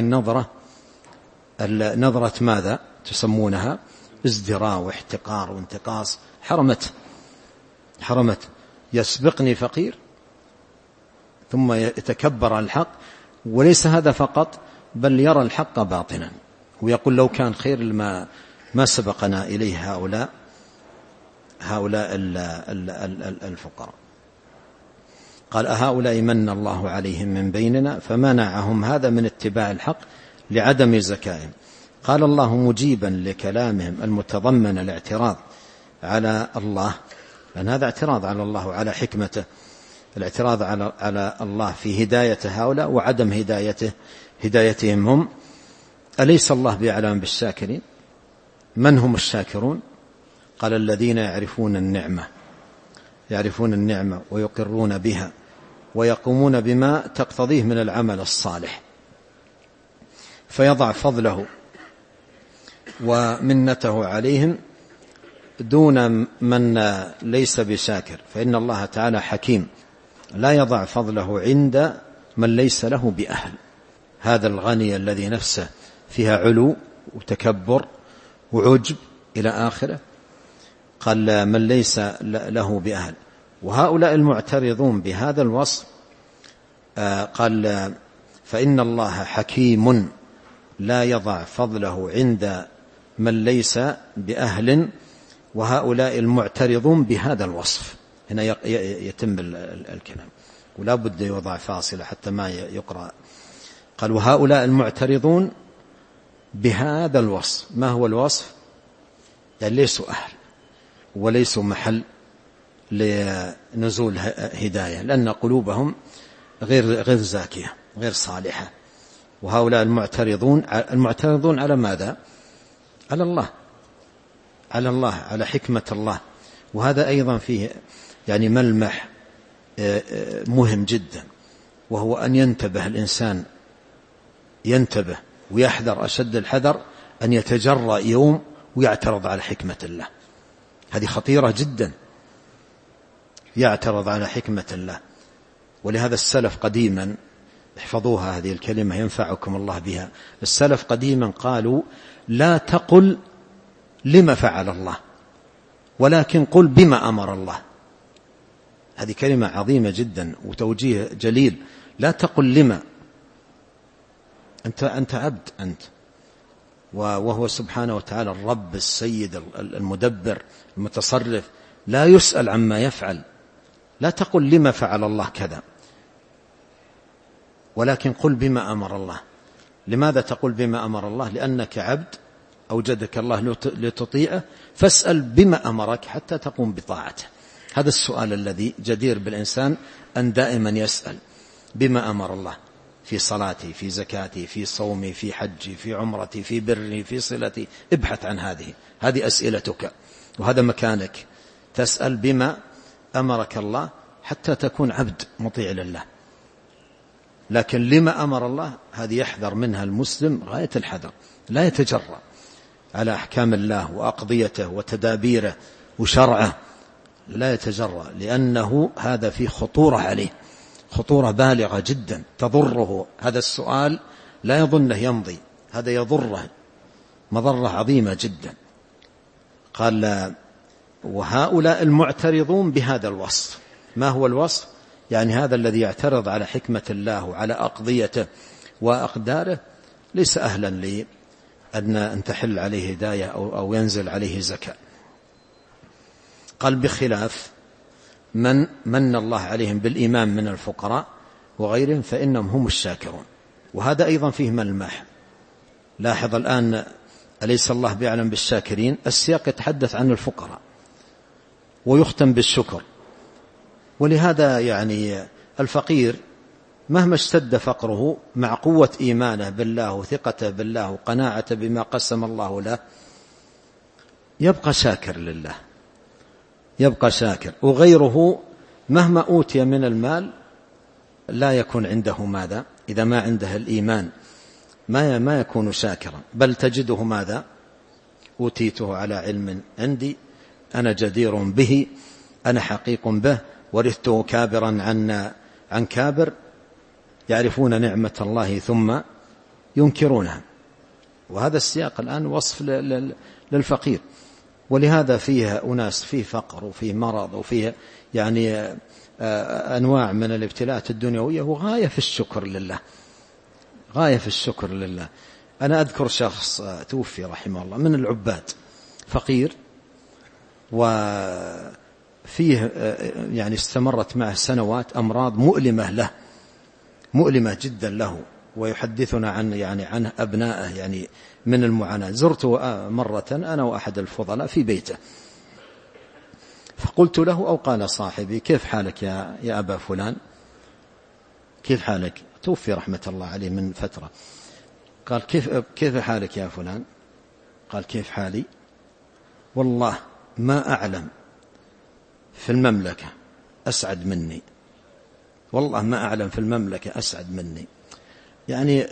S2: النظرة ماذا تسمونها؟ ازدراء واحتقار وانتقاص. حرمت يسبقني فقير ثم يتكبر على الحق، وليس هذا فقط بل يرى الحق باطنا ويقول لو كان خير ما سبقنا إليه هؤلاء الفقراء. قال أهؤلاء من الله عليهم من بيننا فمنعهم هذا من اتباع الحق لعدم زكائهم. قال الله مجيبا لكلامهم المتضمن الاعتراض على الله، لأن هذا اعتراض على الله وعلى حكمته، الاعتراض على الله في هداية هؤلاء وعدم هدايتهم هم. أليس الله بأعلم بالشاكرين؟ من هم الشاكرون؟ قال الذين يعرفون النعمة ويقرون بها ويقومون بما تقتضيه من العمل الصالح، فيضع فضله ومنته عليهم دون من ليس بشاكر، فإن الله تعالى حكيم لا يضع فضله عند من ليس له بأهل. هذا الغني الذي نفسه فيها علو وتكبر وعجب إلى آخره، قال من ليس له بأهل. وهؤلاء المعترضون بهذا الوصف قال فإن الله حكيم لا يضع فضله عند من ليس بأهل. وهؤلاء المعترضون بهذا الوصف، هنا يتم الكلام ولا بد يوضع فاصلة حتى ما يقرأ. قال وهؤلاء المعترضون بهذا الوصف. ما هو الوصف؟ يعني ليسوا أهل وليسوا محل لنزول هداية، لأن قلوبهم غير زاكية غير صالحة. وهؤلاء المعترضون على ماذا؟ على الله على حكمة الله. وهذا أيضا فيه يعني ملمح مهم جدا، وهو أن ينتبه الإنسان، ينتبه ويحذر أشد الحذر أن يتجرأ يوم ويعترض على حكمة الله. هذه خطيرة جدا، يعترض على حكمة الله. ولهذا السلف قديما، احفظوها هذه الكلمة ينفعكم الله بها، السلف قديما قالوا لا تقل لما فعل الله ولكن قل بما أمر الله. هذه كلمة عظيمة جدا وتوجيه جليل. لا تقل لما، أنت عبد أنت، وهو سبحانه وتعالى الرب السيد المدبر المتصرف، لا يسأل عما يفعل. لا تقل لما فعل الله كذا ولكن قل بما أمر الله. لماذا تقول بما أمر الله؟ لأنك عبد أوجدك الله لتطيعه، فاسأل بما أمرك حتى تقوم بطاعته. هذا السؤال الذي جدير بالإنسان أن دائما يسأل. بما أمر الله في صلاتي، في زكاتي، في صومي، في حجي، في عمرتي، في بري، في صلتي. ابحث عن هذه أسئلتك، وهذا مكانك، تسأل بما أمرك الله حتى تكون عبد مطيع لله. لكن لما أمر الله هذه يحذر منها المسلم غاية الحذر، لا يتجرأ على أحكام الله وأقضيته وتدابيره وشرعه، لا يتجرأ، لأنه هذا فيه خطورة عليه، خطورة بالغة جدا تضره. هذا السؤال لا يظنه يمضي، هذا يضره مضرة عظيمة جدا. قال وهؤلاء المعترضون بهذا الوصف. ما هو الوصف؟ يعني هذا الذي يعترض على حكمة الله وعلى أقضيته وأقداره ليس أهلا لأن تحل عليه هداية أو ينزل عليه زكاة. قال بخلاف من من الله عليهم بالإيمان من الفقراء وغيرهم فإنهم هم الشاكرون. وهذا أيضا فيه ملمح. لاحظ الآن، أليس الله بيعلم بالشاكرين؟ السياق يتحدث عن الفقراء ويختم بالشكر. ولهذا يعني الفقير مهما اشتد فقره مع قوة إيمانه بالله وثقته بالله وقناعته بما قسم الله له يبقى شاكر لله، يبقى شاكر. وغيره مهما أوتي من المال لا يكون عنده ماذا؟ إذا ما عنده الإيمان ما يكون شاكرا، بل تجده ماذا؟ أوتيته على علم عندي، أنا جدير به، أنا حقيق به، ورثته كابرا عن كابر. يعرفون نعمة الله ثم ينكرونها. وهذا السياق الآن وصف للفقير. ولهذا فيه أناس فيه فقر وفيه مرض وفيه يعني أنواع من الابتلاءات الدنيوية وغاية في الشكر لله، غاية في الشكر لله. أنا أذكر شخص توفي رحمه الله من العباد، فقير، وفيه يعني استمرت معه سنوات أمراض مؤلمة له، مؤلمة جدا له، ويحدثنا عن أبنائه يعني من المعاناة. زرته مرة أنا وأحد الفضلاء في بيته، فقلت له أو قال صاحبي كيف حالك يا أبا فلان، كيف حالك؟ توفي رحمة الله عليه من فترة. قال كيف حالك يا فلان؟ قال كيف حالي؟ والله ما أعلم في المملكة أسعد مني، والله ما أعلم في المملكة أسعد مني. يعني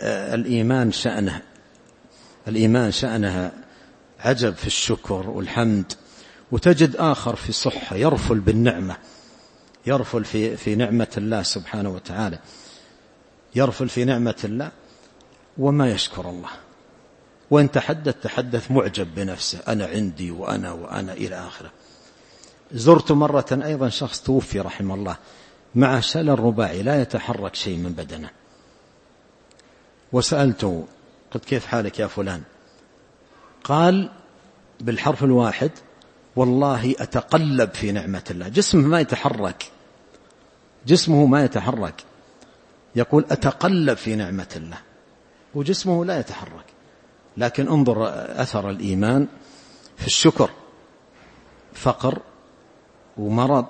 S2: الإيمان شأنها عجب في الشكر والحمد. وتجد آخر في صحة يرفل بالنعمة، يرفل في نعمة الله سبحانه وتعالى، يرفل في نعمة الله وما يشكر الله، وإن تحدث معجب بنفسه، أنا عندي وأنا إلى آخره. زرت مرة أيضا شخص توفي رحمه الله مع شلل رباعي لا يتحرك شيء من بدنه، وسألته قلت كيف حالك يا فلان؟ قال بالحرف الواحد والله أتقلب في نعمة الله. جسمه ما يتحرك، يقول أتقلب في نعمة الله وجسمه لا يتحرك. لكن انظر أثر الإيمان في الشكر، فقر ومرض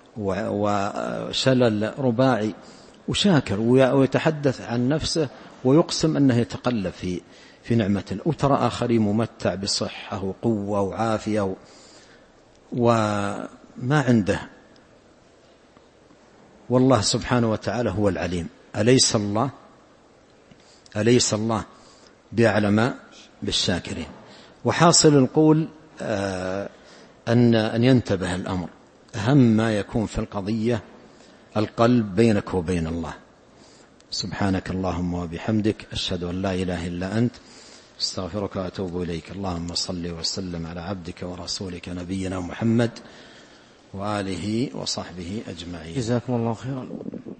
S2: وشلل رباعي وشاكر، ويتحدث عن نفسه ويقسم أنه يتقلب في نعمة الله. وترى آخرين ممتع بصحة وقوة وعافية وما عنده. والله سبحانه وتعالى هو العليم. أليس الله بأعلم بالشاكرين؟ وحاصل القول أن ينتبه الأمر. أهم ما يكون في القضية القلب بينك وبين الله. سبحانك اللهم وبحمدك، أشهد أن لا إله إلا أنت، استغفرك وأتوب إليك. اللهم صل وسلم على عبدك ورسولك نبينا محمد وآله وصحبه أجمعين.
S1: جزاكم الله خيرا.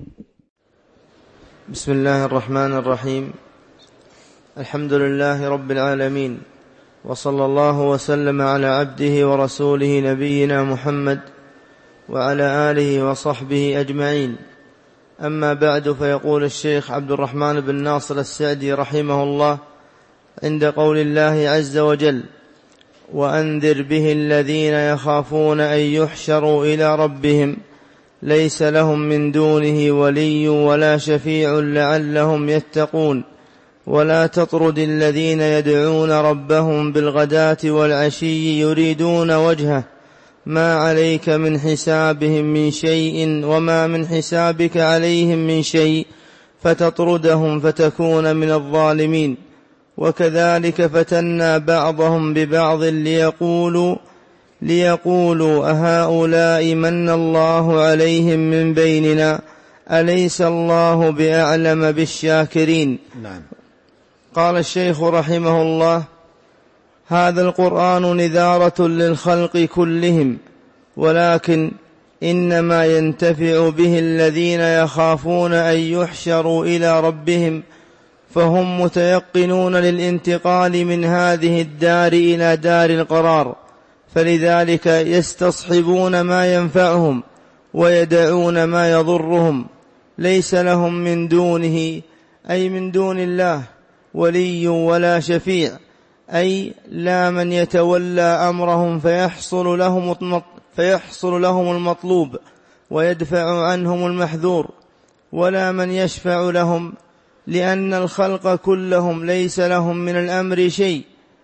S1: بسم الله الرحمن الرحيم. الحمد لله رب العالمين، وصلى الله وسلم على عبده ورسوله نبينا محمد وعلى آله وصحبه أجمعين. أما بعد، فيقول الشيخ عبد الرحمن بن ناصر السعدي رحمه الله عند قول الله عز وجل: وأنذر به الذين يخافون أن يحشروا إلى ربهم ليس لهم من دونه ولي ولا شفيع لعلهم يتقون. ولا تطرد الذين يدعون ربهم بالغداة والعشي يريدون وجهه ما عليك من حسابهم من شيء وما من حسابك عليهم من شيء فتطردهم فتكون من الظالمين. وكذلك فتنا بعضهم ببعض ليقولوا أهؤلاء من الله عليهم من بيننا أليس الله بأعلم بالشاكرين.
S2: نعم.
S1: قال الشيخ رحمه الله: هذا القرآن نذارة للخلق كلهم، ولكن إنما ينتفع به الذين يخافون أن يحشروا إلى ربهم، فهم متيقنون للانتقال من هذه الدار إلى دار القرار، فلذلك يستصحبون ما ينفعهم ويدعون ما يضرهم. ليس لهم من دونه أي من دون الله ولي ولا شفيع، أي لا من يتولى أمرهم فيحصل لهم المطلوب ويدفع عنهم المحذور، ولا من يشفع لهم، لأن الخلق كلهم ليس لهم من الأمر شيء،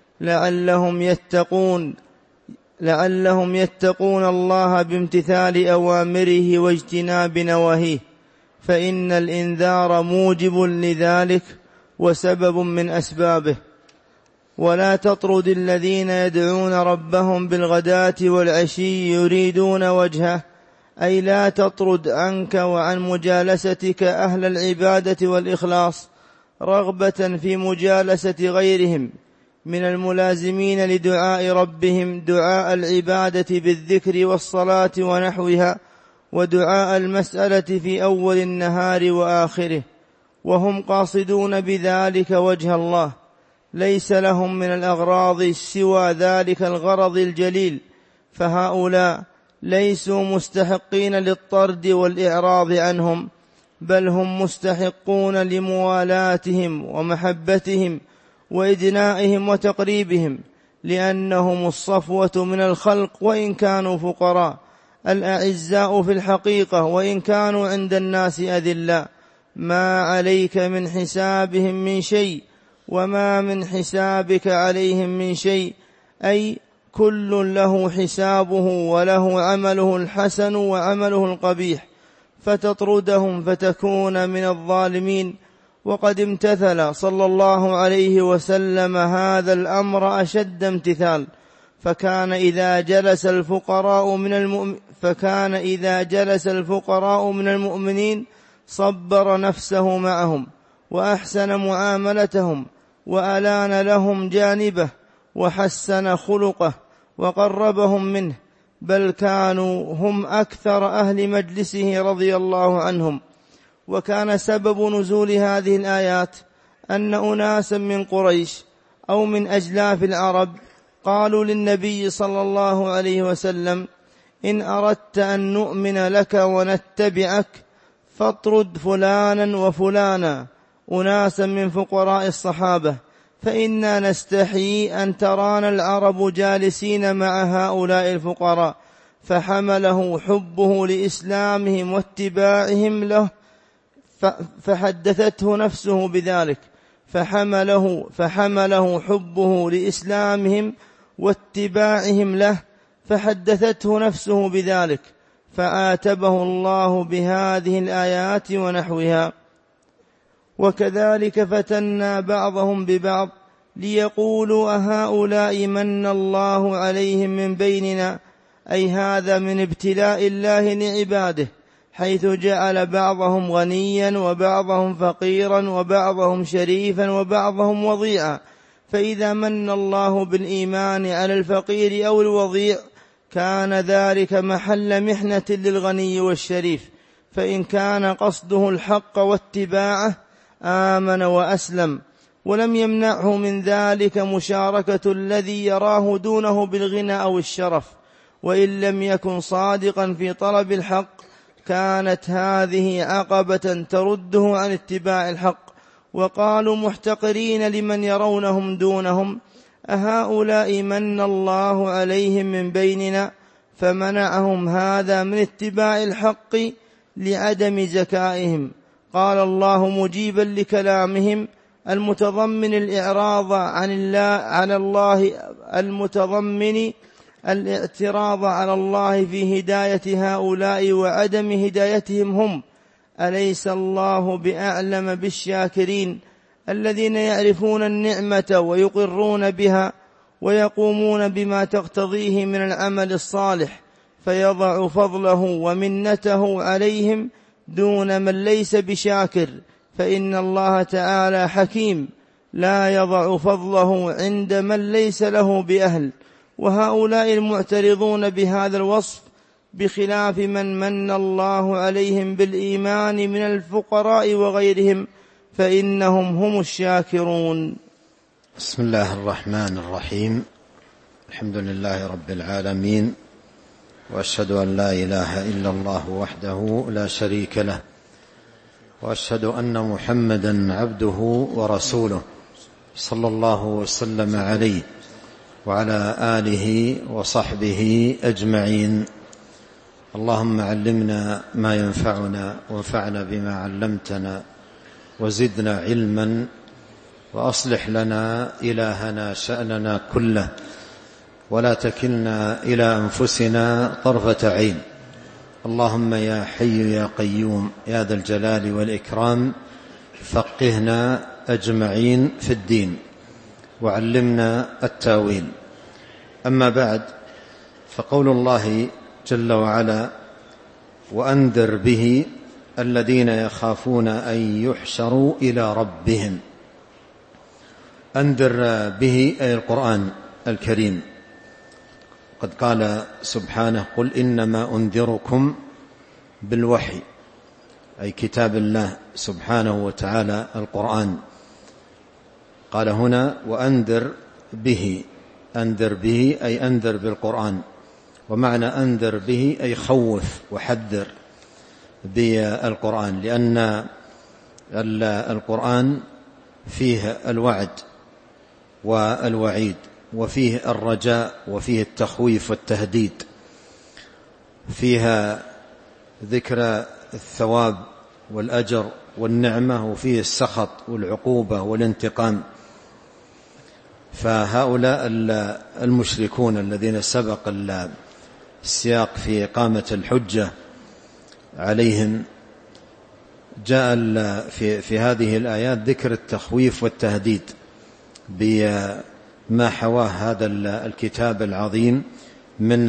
S1: لعلهم يتقون الله بامتثال أوامره واجتناب نواهيه، فإن الإنذار موجب لذلك وسبب من أسبابه. ولا تطرد الذين يدعون ربهم بالغداة والعشي يريدون وجهه، أي لا تطرد عنك وعن مجالستك أهل العبادة والإخلاص رغبة في مجالسة غيرهم من الملازمين لدعاء ربهم دعاء العبادة بالذكر والصلاة ونحوها، ودعاء المسألة في أول النهار وآخره، وهم قاصدون بذلك وجه الله، ليس لهم من الأغراض سوى ذلك الغرض الجليل، فهؤلاء ليسوا مستحقين للطرد والإعراض عنهم، بل هم مستحقون لموالاتهم ومحبتهم وإدنائهم وتقريبهم، لأنهم الصفوة من الخلق وإن كانوا فقراء، الأعزاء في الحقيقة وإن كانوا عند الناس أذلاء. ما عليك من حسابهم من شيء وما من حسابك عليهم من شيء، أي كل له حسابه وله عمله الحسن وعمله القبيح، فتطردهم فتكون من الظالمين. وقد امتثل صلى الله عليه وسلم هذا الأمر أشد امتثال، فكان إذا جلس الفقراء من المؤمنين صبر نفسه معهم وأحسن معاملتهم وألان لهم جانبه وحسن خلقه وقربهم منه، بل كانوا هم أكثر أهل مجلسه رضي الله عنهم. وكان سبب نزول هذه الآيات أن أناسا من قريش أو من أجلاف العرب قالوا للنبي صلى الله عليه وسلم: إن أردت أن نؤمن لك ونتبعك فاطرد فلانا وفلانا، أناسا من فقراء الصحابة، فإنا نستحيي أن ترانا العرب جالسين مع هؤلاء الفقراء. فحمله حبه لإسلامهم واتباعهم له فحدثته نفسه بذلك، فحمله حبه لإسلامهم واتباعهم له فحدثته نفسه بذلك، فعاتبه الله بهذه الآيات ونحوها. وكذلك فتنا بعضهم ببعض ليقولوا أهؤلاء من الله عليهم من بيننا، أي هذا من ابتلاء الله لعباده، حيث جعل بعضهم غنيا وبعضهم فقيرا وبعضهم شريفا وبعضهم وضيعا. فإذا من الله بالإيمان على الفقير أو الوضيع كان ذلك محل محنة للغني والشريف، فإن كان قصده الحق واتباعه آمن وأسلم، ولم يمنعه من ذلك مشاركة الذي يراه دونه بالغنى أو الشرف، وإن لم يكن صادقا في طلب الحق كانت هذه عقبة ترده عن اتباع الحق. وقالوا محتقرين لمن يرونهم دونهم: أهؤلاء من الله عليهم من بيننا، فمنعهم هذا من اتباع الحق لعدم ذكائهم. قال الله مجيبا لكلامهم المتضمن الإعراض عن الله المتضمن الاعتراض على الله في هداية هؤلاء وعدم هدايتهم هم: أليس الله بأعلم بالشاكرين الذين يعرفون النعمة ويقرون بها ويقومون بما تقتضيه من العمل الصالح، فيضع فضله ومنته عليهم دون من ليس بشاكر، فإن الله تعالى حكيم لا يضع فضله عند من ليس له بأهل. وهؤلاء المعترضون بهذا الوصف بخلاف من الله عليهم بالإيمان من الفقراء وغيرهم، فإنهم هم الشاكرون.
S2: بسم الله الرحمن الرحيم. الحمد لله رب العالمين، وأشهد أن لا إله إلا الله وحده لا شريك له، وأشهد أن محمدا عبده ورسوله صلى الله وسلم عليه وعلى آله وصحبه أجمعين. اللهم علمنا ما ينفعنا وانفعنا بما علمتنا وزدنا علما، وأصلح لنا إلهنا شأننا كله، ولا تكلنا إلى أنفسنا طرفة عين. اللهم يا حي يا قيوم يا ذا الجلال والإكرام فقهنا أجمعين في الدين وعلمنا التاويل. أما بعد، فقول الله جل وعلا: وأنذر به الذين يخافون أن يحشروا إلى ربهم. أنذر به أي القرآن الكريم. قد قال سبحانه: قل إنما أنذركم بالوحي، أي كتاب الله سبحانه وتعالى القرآن. قال هنا: وأنذر به. أنذر به أي أنذر بالقرآن، ومعنى أنذر به أي خوف وحذر بالقرآن، لأن القرآن فيه الوعد والوعيد، وفيه الرجاء، وفيه التخويف والتهديد، فيها ذكر الثواب والأجر والنعمة، وفيه السخط والعقوبة والانتقام. فهؤلاء المشركون الذين سبق السياق في إقامة الحجة عليهم، جاء في هذه الآيات ذكر التخويف والتهديد بما حواه هذا الكتاب العظيم من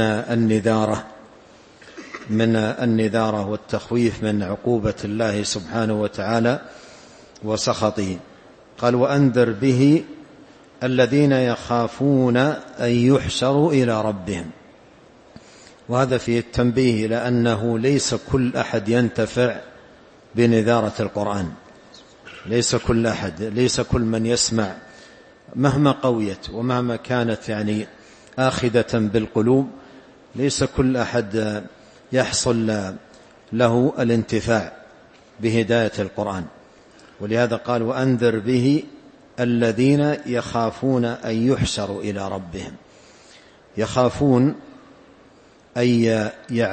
S2: النذارة والتخويف من عقوبة الله سبحانه وتعالى وسخطه. قال: وأنذر به الذين يخافون أن يحشروا إلى ربهم. وهذا فيه التنبيه إلى أنه ليس كل أحد ينتفع بنذارة القرآن، ليس كل أحد، ليس كل من يسمع مهما قويت ومهما كانت آخذة بالقلوب، ليس كل أحد يحصل له الانتفاع بهداية القرآن. ولهذا قال: وأنذر به الذين يخافون أن يحشروا إلى ربهم. يخافون أي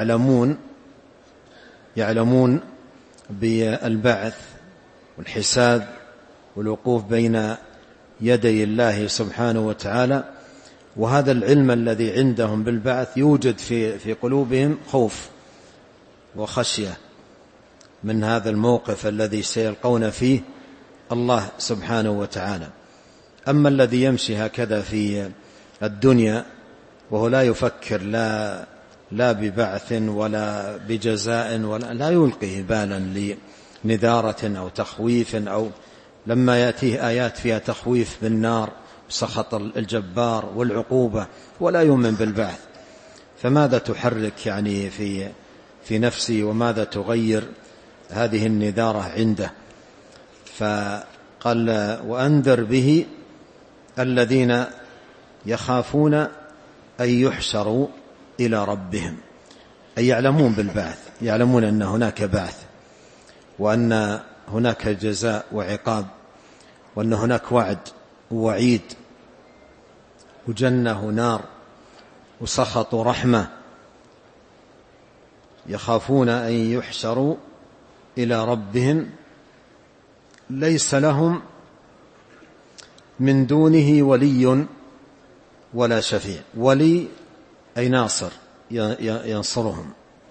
S2: يعلمون بالبعث والحساب والوقوف بين يدي الله سبحانه وتعالى. وهذا العلم الذي عندهم بالبعث يوجد في قلوبهم خوف وخشية من هذا الموقف الذي سيلقون فيه الله سبحانه وتعالى. أما الذي يمشي هكذا في الدنيا وهو لا يفكر لا ببعث ولا بجزاء، ولا لا يلقيه بالا لنذارة أو تخويف، أو لما يأتيه آيات فيها تخويف بالنار سخط الجبار والعقوبة، ولا يؤمن بالبعث، فماذا تحرك في نفسي، وماذا تغير هذه النذارة عنده؟ فقال: وأنذر به الذين يخافون أن يحشروا إلى ربهم، أي يعلمون بالبعث، يعلمون أن هناك بعث، وأن هناك جزاء وعقاب، وأن هناك وعد ووعيد، وجنة ونار، وسخط ورحمة، يخافون أن يحشروا إلى ربهم ليس لهم من دونه ولي ولا شفيع. ولي أي ناصر ينصرهم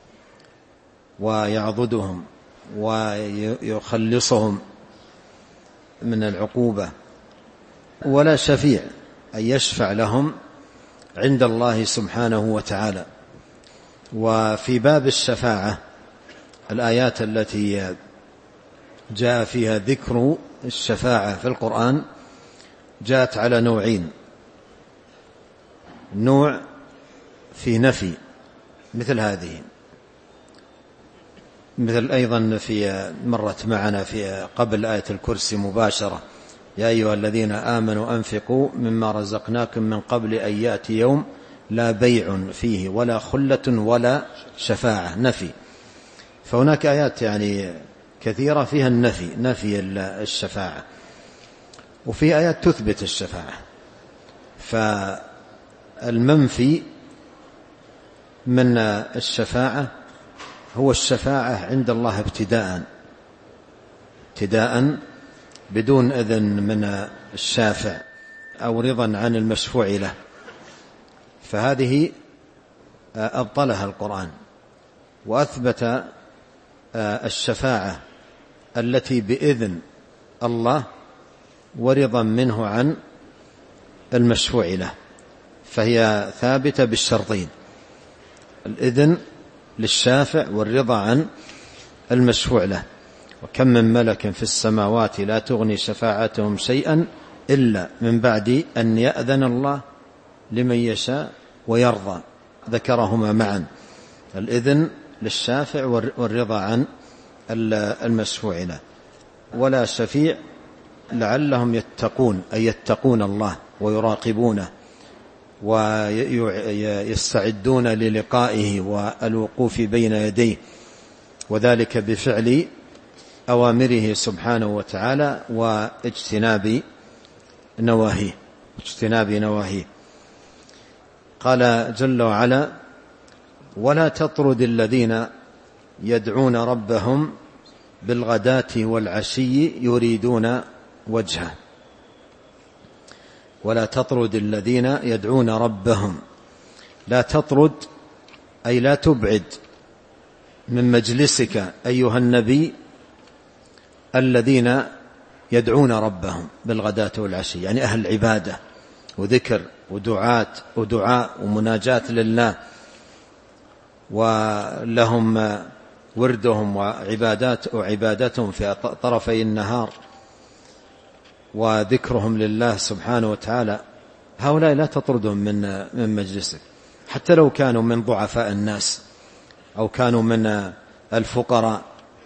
S2: ويعضدهم ويخلصهم من العقوبة، ولا شفيع أي يشفع لهم عند الله سبحانه وتعالى. وفي باب الشفاعة الآيات التي جاء فيها ذكر الشفاعة في القرآن جاءت على نوعين: نوع في نفي مثل هذه، مثل أيضا في مرت معنا في قبل آية الكرسي مباشرة: يا أيها الذين آمنوا أنفقوا مما رزقناكم من قبل أن يأتي يوم لا بيع فيه ولا خلة ولا شفاعة، نفي. فهناك آيات يعني كثيرة فيها النفي، نفي الشفاعة، وفي آيات تثبت الشفاعة. فالمنفي من الشفاعة هو الشفاعة عند الله ابتداء بدون إذن من الشافع أو رضا عن المشفوع له، فهذه أبطلها القرآن، وأثبت الشفاعة التي بإذن الله ورضا منه عن المشفوع له، فهي ثابتة بالشرطين: الإذن للشافع والرضا عن المشفوع له. وكم من ملك في السماوات لا تغني شفاعتهم شيئا إلا من بعد أن يأذن الله لمن يشاء ويرضى، ذكرهما معا: الإذن للشافع والرضا عن المشفوع له. ولا شفيع لعلهم يتقون، أي يتقون الله ويراقبونه ويستعدون للقائه والوقوف بين يديه، وذلك بفعل أوامره سبحانه وتعالى واجتناب نواهيه. قال جل وعلا: ولا تطرد الذين يدعون ربهم بالغداة والعشي يريدون وجهه. ولا تطرد الذين يدعون ربهم، لا تطرد أي لا تبعد من مجلسك أيها النبي الذين يدعون ربهم بالغداة والعشي، يعني أهل العبادة وذكر ودعاء ومناجاة لله، ولهم وردهم وعبادتهم في طرفي النهار وذكرهم لله سبحانه وتعالى. هؤلاء لا تطردهم من مجلسك، حتى لو كانوا من ضعفاء الناس أو كانوا من الفقراء،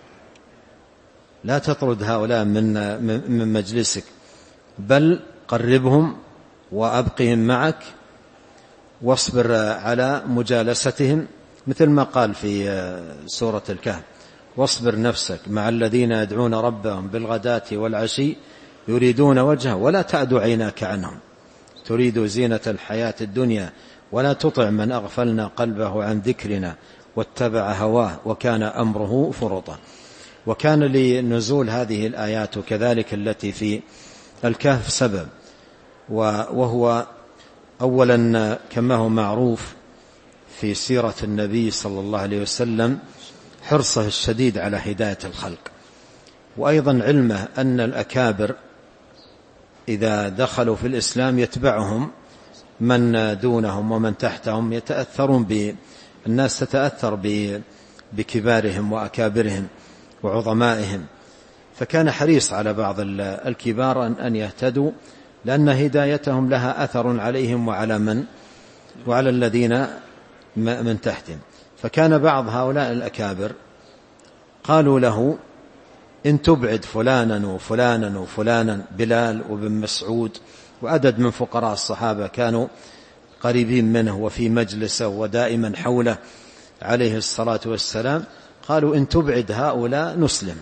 S2: لا تطرد هؤلاء من مجلسك، بل قربهم وأبقهم معك واصبر على مجالستهم، مثل ما قال في سورة الكهف: واصبر نفسك مع الذين يدعون ربهم بالغداة والعشي يريدون وجهه ولا تعد عيناك عنهم تريد زينة الحياة الدنيا ولا تطع من أغفلنا قلبه عن ذكرنا واتبع هواه وكان أمره فرطا. وكان لنزول هذه الآيات كذلك التي في الكهف سبب، وهو أولا كما هو معروف في سيرة النبي صلى الله عليه وسلم حرصه الشديد على هداية الخلق، وأيضا علمه أن الأكابر إذا دخلوا في الإسلام يتبعهم من دونهم ومن تحتهم، يتأثرون الناس تتأثر بكبارهم وأكابرهم وعظمائهم، فكان حريص على بعض الكبار أن يهتدوا، لأن هدايتهم لها أثر عليهم وعلى الذين من تحتهم. فكان بعض هؤلاء الأكابر قالوا له: إن تبعد فلانا وفلانا وفلانا، بلال وابن مسعود وعدد من فقراء الصحابة كانوا قريبين منه وفي مجلسه ودائما حوله عليه الصلاة والسلام، قالوا: إن تبعد هؤلاء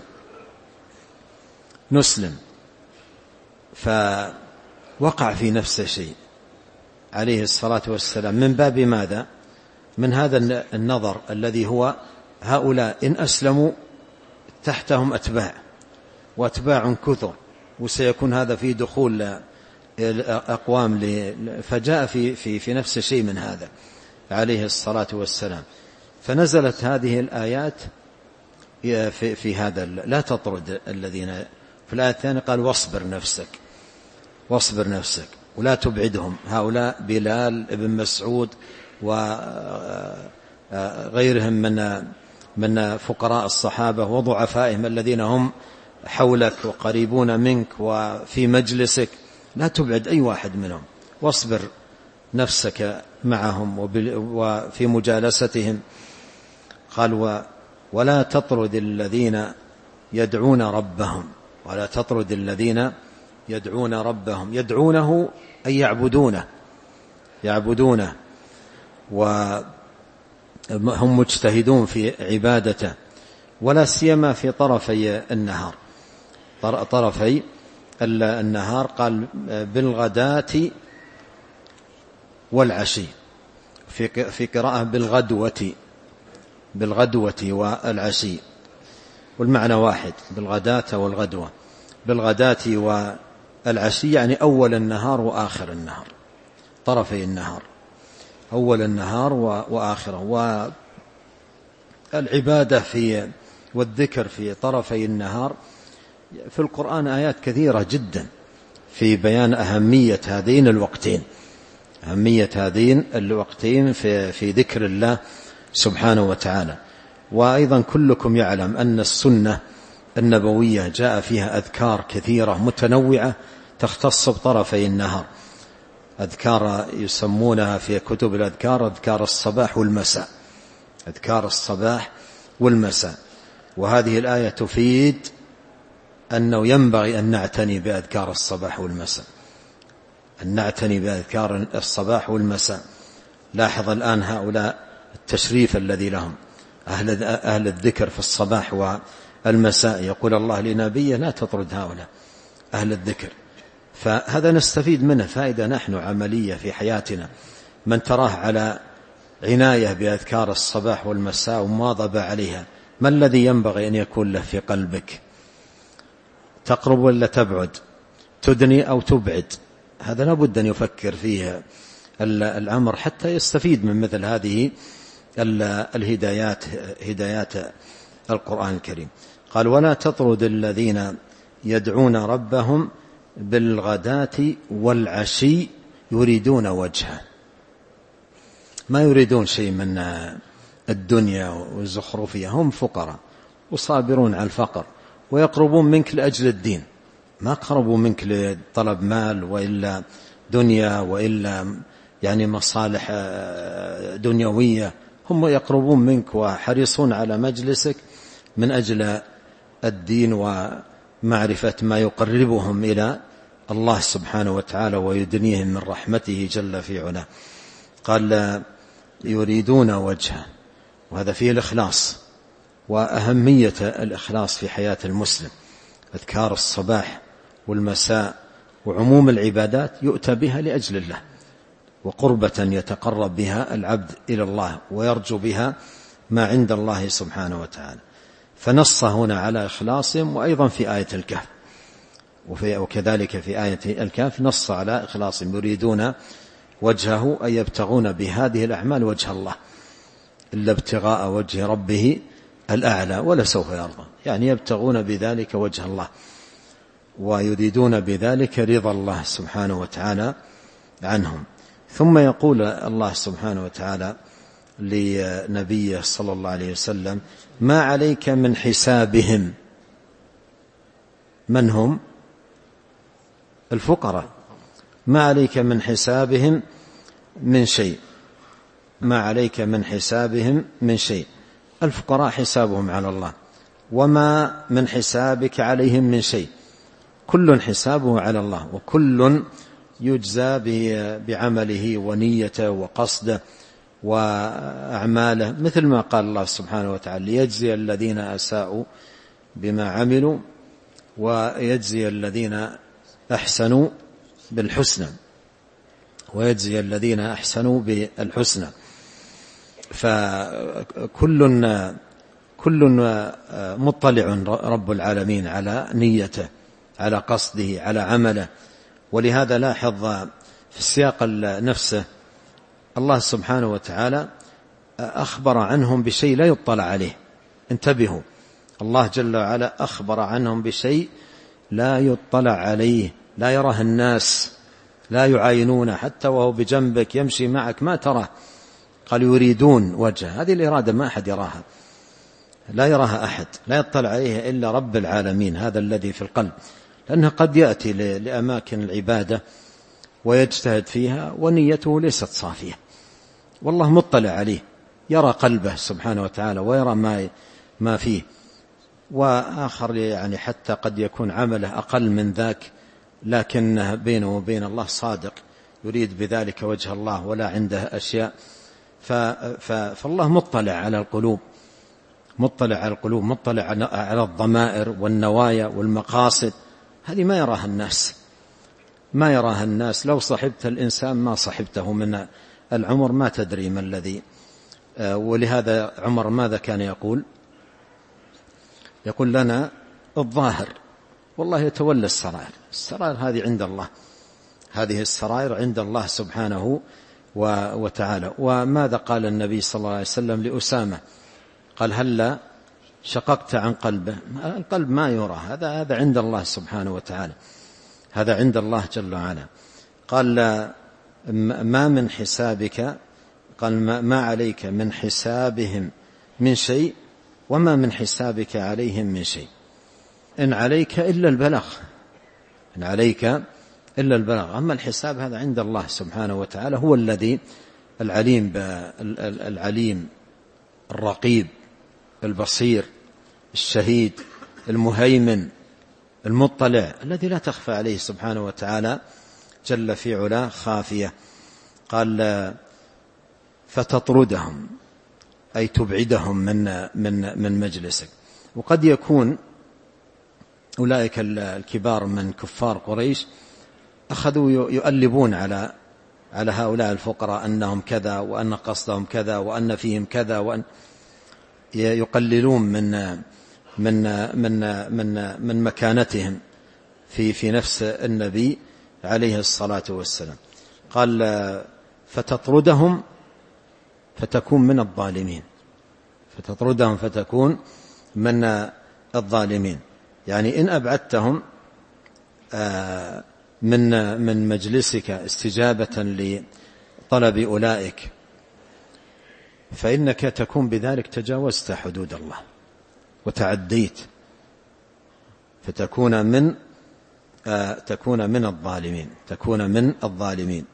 S2: نسلم. فوقع في نفسه شيء عليه الصلاة والسلام، من باب ماذا؟ من هذا النظر الذي هو هؤلاء إن أسلموا تحتهم أتباع وأتباع كثر، وسيكون هذا في دخول أقوام فجاء في نفس شيء من هذا عليه الصلاة والسلام. فنزلت هذه الآيات في هذا لا تطرد الذين. في الآية الثانية قال واصبر نفسك ولا تبعدهم. هؤلاء بلال ابن مسعود وغيرهم من فقراء الصحابة وضعفائهم الذين هم حولك وقريبون منك وفي مجلسك، لا تبعد أي واحد منهم، واصبر نفسك معهم وفي مجالستهم. قال ولا تطرد الذين يدعون ربهم، يدعونه أي يعبدونه وهم مجتهدون في عبادته، ولا سيما في طرفي النهار. قال بالغداة والعشي، في قراءة بالغدوة والعشي، والمعنى واحد، بالغداة والغدوة. بالغداة والعشي يعني أول النهار وآخر النهار، طرفي النهار، أول النهار وآخره. والعبادة والذكر في طرفي النهار في القرآن آيات كثيرة جدا في بيان أهمية هذين الوقتين في ذكر الله سبحانه وتعالى. وأيضا كلكم يعلم أن السنة النبوية جاء فيها أذكار كثيرة متنوعة تختص بطرفي النهار، أذكار يسمونها في كتب الأذكار أذكار الصباح والمساء. وهذه الآية تفيد أنه ينبغي أن نعتني بأذكار الصباح والمساء، لاحظ الآن هؤلاء التشريف الذي لهم أهل الذكر في الصباح والمساء. يقول الله لنبيه لا تطرد هؤلاء أهل الذكر. فهذا نستفيد منه فائدة نحن عملية في حياتنا. من تراه على عناية بأذكار الصباح والمساء ومواظبة عليها، ما الذي ينبغي أن يكون له في قلبك؟ تقرب ولا تبعد؟ تدني أو تبعد؟ هذا لابد أن يفكر فيه الأمر حتى يستفيد من مثل هذه الهدايات، هدايات القرآن الكريم. قال ولا تطرد الذين يدعون ربهم بالغداة والعشي يريدون وجهه، ما يريدون شيء من الدنيا والزخرفية، هم فقراء وصابرون على الفقر ويقربون منك لأجل الدين، ما قربوا منك لطلب مال وإلا دنيا وإلا يعني مصالح دنيوية، هم يقربون منك وحريصون على مجلسك من أجل الدين ومعرفة ما يقربهم إلى الله سبحانه وتعالى ويدنيهم من رحمته جل في علاه. قال يريدون وجهه، وهذا فيه الإخلاص وأهمية الإخلاص في حياة المسلم. أذكار الصباح والمساء وعموم العبادات يؤتى بها لأجل الله، وقربة يتقرب بها العبد إلى الله ويرجو بها ما عند الله سبحانه وتعالى. فنص هنا على إخلاصهم، وأيضا في آية الكهف وكذلك في آية الكهف نص على إخلاصهم، يريدون وجهه أي يبتغون بهذه الأعمال وجه الله، إلا ابتغاء وجه ربه الأعلى ولا سوف يرضى، يعني يبتغون بذلك وجه الله ويريدون بذلك رضا الله سبحانه وتعالى عنهم. ثم يقول الله سبحانه وتعالى لنبيه صلى الله عليه وسلم ما عليك من حسابهم. من هم؟ الفقراء. ما عليك من حسابهم من شيء، ما عليك من حسابهم من شيء. الفقراء حسابهم على الله، وما من حسابك عليهم من شيء، كل حسابه على الله، وكل يجزى بعمله ونيته وقصده وأعماله، مثل ما قال الله سبحانه وتعالى ليجزي الذين أساءوا بما عملوا ويجزي الذين أحسنوا بالحسنى، ويجزي الذين أحسنوا بالحسنى. فكل كل مطلع رب العالمين على نيته، على قصده، على عمله. ولهذا لاحظ في السياق نفسه الله سبحانه وتعالى أخبر عنهم بشيء لا يطلع عليه. انتبهوا، الله جل وعلا أخبر عنهم بشيء لا يطلع عليه، لا يراه الناس، لا يعاينونه، حتى وهو بجنبك يمشي معك ما تراه. قال يريدون وجهه، هذه الإرادة ما أحد يراها، لا يراها أحد، لا يطلع عليه إلا رب العالمين، هذا الذي في القلب. لأنه قد يأتي لأماكن العبادة ويجتهد فيها ونيته ليست صافية، والله مطلع عليه، يرى قلبه سبحانه وتعالى ويرى ما فيه. وآخر يعني حتى قد يكون عمله أقل من ذاك، لكنه بينه وبين الله صادق، يريد بذلك وجه الله ولا عنده أشياء. فالله مطلع على القلوب، مطلع على القلوب، مطلع على الضمائر والنوايا والمقاصد. هذه ما يراها الناس، ما يراها الناس. لو صحبت الإنسان ما صحبته من العمر ما تدري ما الذي. ولهذا عمر ماذا كان يقول لنا الظاهر والله يتولى السرائر. السرائر هذه عند الله، هذه السرائر عند الله سبحانه وتعالى. وماذا قال النبي صلى الله عليه وسلم لأسامة؟ قال هلا شققت عن قلبه. القلب ما يرى، هذا عند الله سبحانه وتعالى، هذا عند الله جل وعلا. قال ما من حسابك، قال ما عليك من حسابهم من شيء وما من حسابك عليهم من شيء، إن عليك إلا البلاغ، إن عليك إلا البلاغ. أما الحساب هذا عند الله سبحانه وتعالى، هو الذي العليم الرقيب البصير الشهيد المهيمن المطلع، الذي لا تخفى عليه سبحانه وتعالى جل في علاه خافية. قال فتطردهم، أي تبعدهم من مجلسك. وقد يكون أولئك الكبار من كفار قريش أخذوا يؤلبون على هؤلاء الفقراء أنهم كذا، وأن قصدهم كذا، وأن فيهم كذا، وأن يقللون من مكانتهم في نفس النبي عليه الصلاة والسلام. قال فتطردهم فتكون من الظالمين، فتطردهم فتكون من الظالمين. يعني إن أبعدتهم من مجلسك استجابة لطلب أولئك فإنك تكون بذلك تجاوزت حدود الله وتعديت، فتكون من الظالمين، تكون من الظالمين.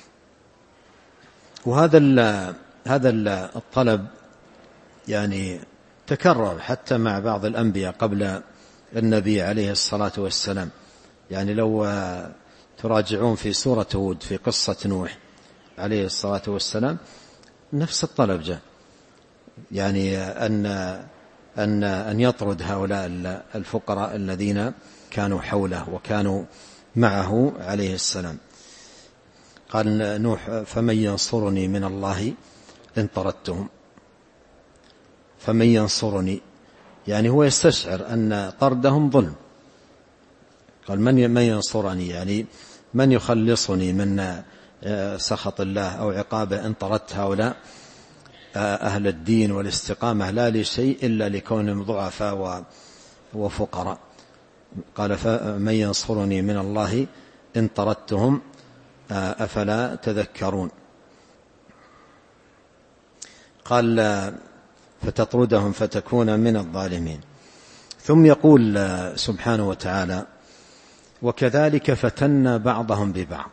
S2: وهذا الطلب يعني تكرر حتى مع بعض الأنبياء قبل النبي عليه الصلاة والسلام. يعني لو تراجعون في سورة هود في قصة نوح عليه الصلاة والسلام نفس الطلب جاء، يعني أن يطرد هؤلاء الفقراء الذين كانوا حوله وكانوا معه عليه السلام. قال نوح فمن ينصرني من الله إن طردتهم. فمن ينصرني، يعني هو يستشعر أن طردهم ظلم. قال من ينصرني، يعني من يخلصني من سخط الله أو عقابه إن طردت هؤلاء أهل الدين والاستقامة لا لشيء إلا لكونهم ضعفاء وفقراء. قال فمن ينصرني من الله إن طردتهم أفلا تذكرون. قال فتطردهم فتكون من الظالمين. ثم يقول سبحانه وتعالى وكذلك فتنا بعضهم ببعض.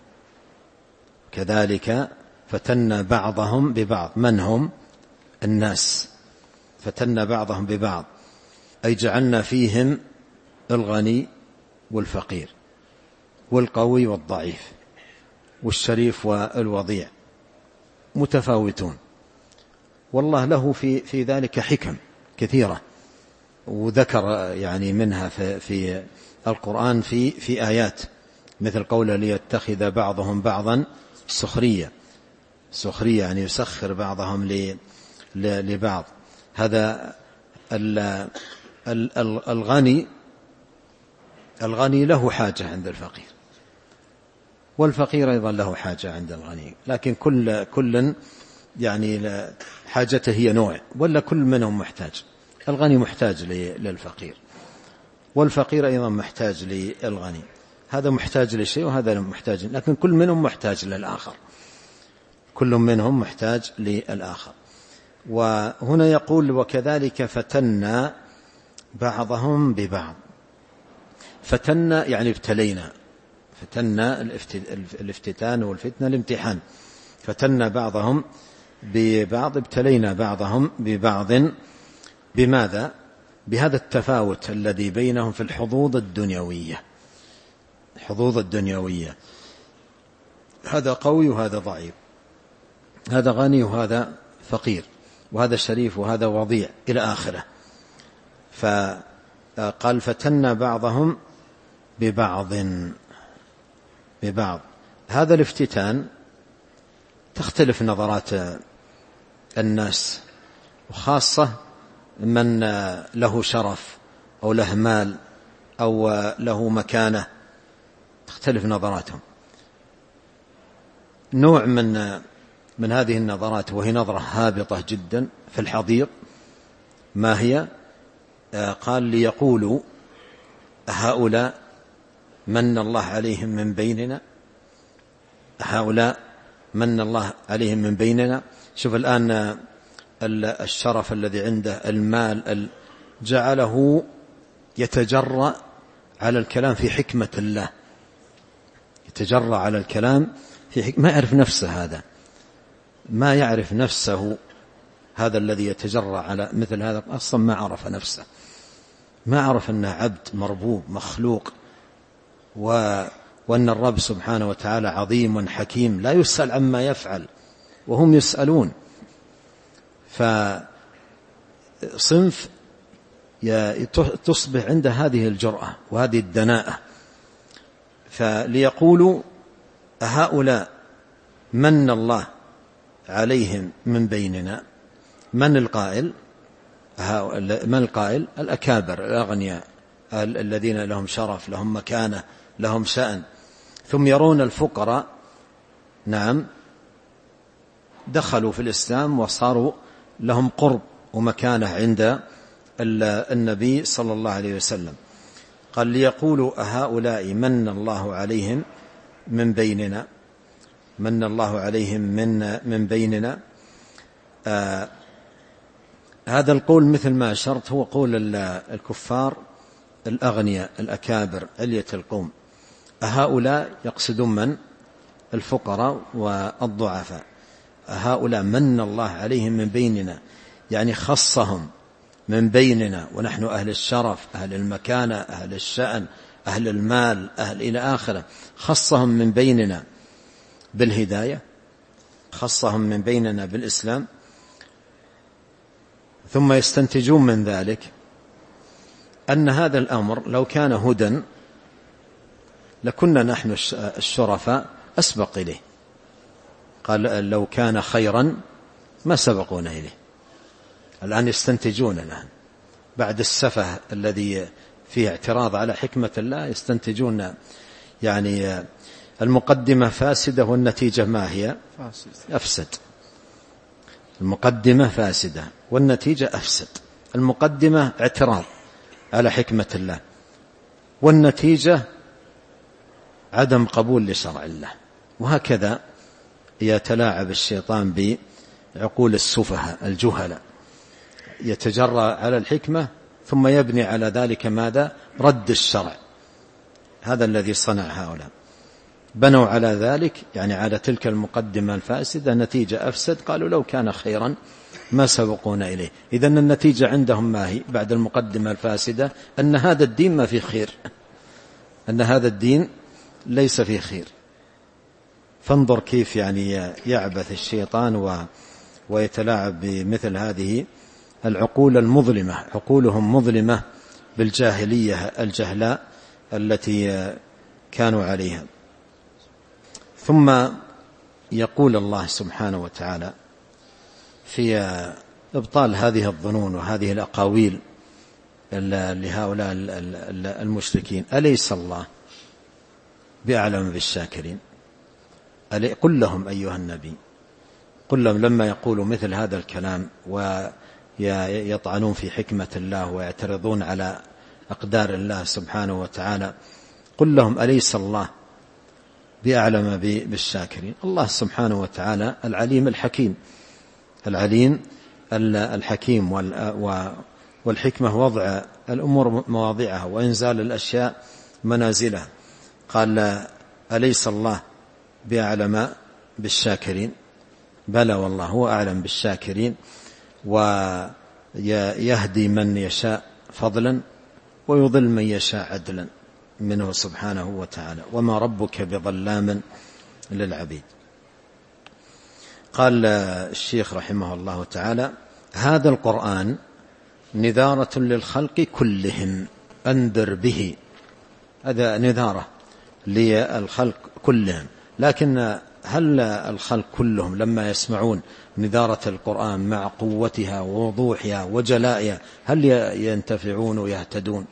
S2: كذلك فتنا بعضهم ببعض، من هم؟ الناس. فتنا بعضهم ببعض أي جعلنا فيهم الغني والفقير والقوي والضعيف والشريف والوضيع متفاوتون. والله له في ذلك حكم كثيرة، وذكر يعني منها في القرآن في آيات، مثل قوله ليتخذ بعضهم بعضا سخرية يعني يسخر بعضهم لبعض. هذا الغني له حاجة عند الفقير، والفقير أيضا له حاجة عند الغني، لكن كل يعني حاجته هي نوع، ولا كل منهم محتاج. الغني محتاج للفقير، والفقير أيضا محتاج للغني، هذا محتاج لشيء وهذا محتاج، لكن كل منهم محتاج للآخر، كل منهم محتاج للآخر. وهنا يقول وكذلك فتنا بعضهم ببعض. فتنا يعني ابتلينا، فتنا الافتتان والفتنة الامتحان، فتنا بعضهم ببعض، ابتلينا بعضهم ببعض. بماذا؟ بهذا التفاوت الذي بينهم في الحظوظ الدنيوية، الحظوظ الدنيوية، هذا قوي وهذا ضعيف، هذا غني وهذا فقير، وهذا شريف وهذا وضيع إلى آخره. فقال فتنا بعضهم ببعض. هذا الافتتان تختلف نظرات الناس، وخاصة من له شرف أو له مال أو له مكانة، تختلف نظراتهم. نوع من هذه النظرات، وهي نظرة هابطة جدا في الحضيض، ما هي؟ قال ليقولوا هؤلاء من الله عليهم من بيننا، هؤلاء من الله عليهم من بيننا. شوف الآن الشرف الذي عنده، المال، جعله يتجرأ على الكلام في حكمة الله، يتجرأ على الكلام في ما يعرف نفسه، هذا ما يعرف نفسه، هذا الذي يتجرأ على مثل هذا أصلا ما عرف نفسه، ما عرف أنه عبد مربوب مخلوق، وأن الرب سبحانه وتعالى عظيم حكيم لا يسأل عما يفعل وهم يسألون. فصنف تصبح عنده هذه الجرأة وهذه الدناءة. فليقولوا هؤلاء من الله عليهم من بيننا. من القائل؟ من القائل؟ الأكابر الأغنياء الذين لهم شرف، لهم مكانة، لهم شأن، ثم يرون الفقراء نعم دخلوا في الإسلام وصاروا لهم قرب ومكانة عند النبي صلى الله عليه وسلم. قال ليقولوا هؤلاء من الله عليهم من بيننا، من الله عليهم من بيننا. هذا القول مثل ما أشرت هو قول الكفار الأغنياء الأكابر علية القوم. هؤلاء يقصدون من؟ الفقراء والضعفاء. هؤلاء من الله عليهم من بيننا، يعني خصهم من بيننا، ونحن أهل الشرف، أهل المكانة، أهل الشأن، أهل المال، أهل إلى آخره، خصهم من بيننا بالهداية، خصهم من بيننا بالإسلام. ثم يستنتجون من ذلك أن هذا الأمر لو كان هدى لكنا نحن الشرفاء أسبق إليه. قال لو كان خيرا ما سبقونا إليه. الآن يستنتجون الآن بعد السفه الذي فيه اعتراض على حكمة الله، يستنتجون يعني المقدمة فاسدة والنتيجة ما هي؟ أفسد. المقدمة فاسدة والنتيجة أفسد. المقدمة اعتراض على حكمة الله، والنتيجة عدم قبول لشرع الله. وهكذا يتلاعب الشيطان بعقول السفهاء الجهلاء، يتجرأ على الحكمة ثم يبني على ذلك ماذا؟ رد الشرع. هذا الذي صنع هؤلاء، بنوا على ذلك يعني على تلك المقدمة الفاسدة نتيجة أفسد. قالوا لو كان خيرا ما سبقونا إليه. إذن النتيجة عندهم ما هي بعد المقدمة الفاسدة؟ أن هذا الدين ما فيه خير، أن هذا الدين ليس فيه خير. فانظر كيف يعني يعبث الشيطان ويتلاعب بمثل هذه العقول المظلمة. عقولهم مظلمة بالجاهلية الجهلاء التي كانوا عليها. ثم يقول الله سبحانه وتعالى في إبطال هذه الظنون وهذه الأقاويل لهؤلاء المشركين. أليس الله بأعلم بالشاكرين؟ قل لهم أيها النبي، قل لهم لما يقولوا مثل هذا الكلام ويطعنون في حكمة الله ويعترضون على أقدار الله سبحانه وتعالى، قل لهم أليس الله بأعلم بالشاكرين؟ الله سبحانه وتعالى العليم الحكيم، العليم الحكيم، والحكمة وضع الأمور مواضعها وإنزال الأشياء منازلها. قال أليس الله بأعلم بالشاكرين؟ بلى والله هو أعلم بالشاكرين، ويهدي من يشاء فضلا ويضل من يشاء عدلا منه سبحانه وتعالى، وما ربك بظلام للعبيد. قال الشيخ رحمه الله تعالى: هذا القرآن نذارة للخلق كلهم، أنذر به. هذا نذارة للخلق كلهم، لكن هل الخلق كلهم لما يسمعون نذارة القرآن مع قوتها ووضوحها وجلائها هل ينتفعون ويهتدون؟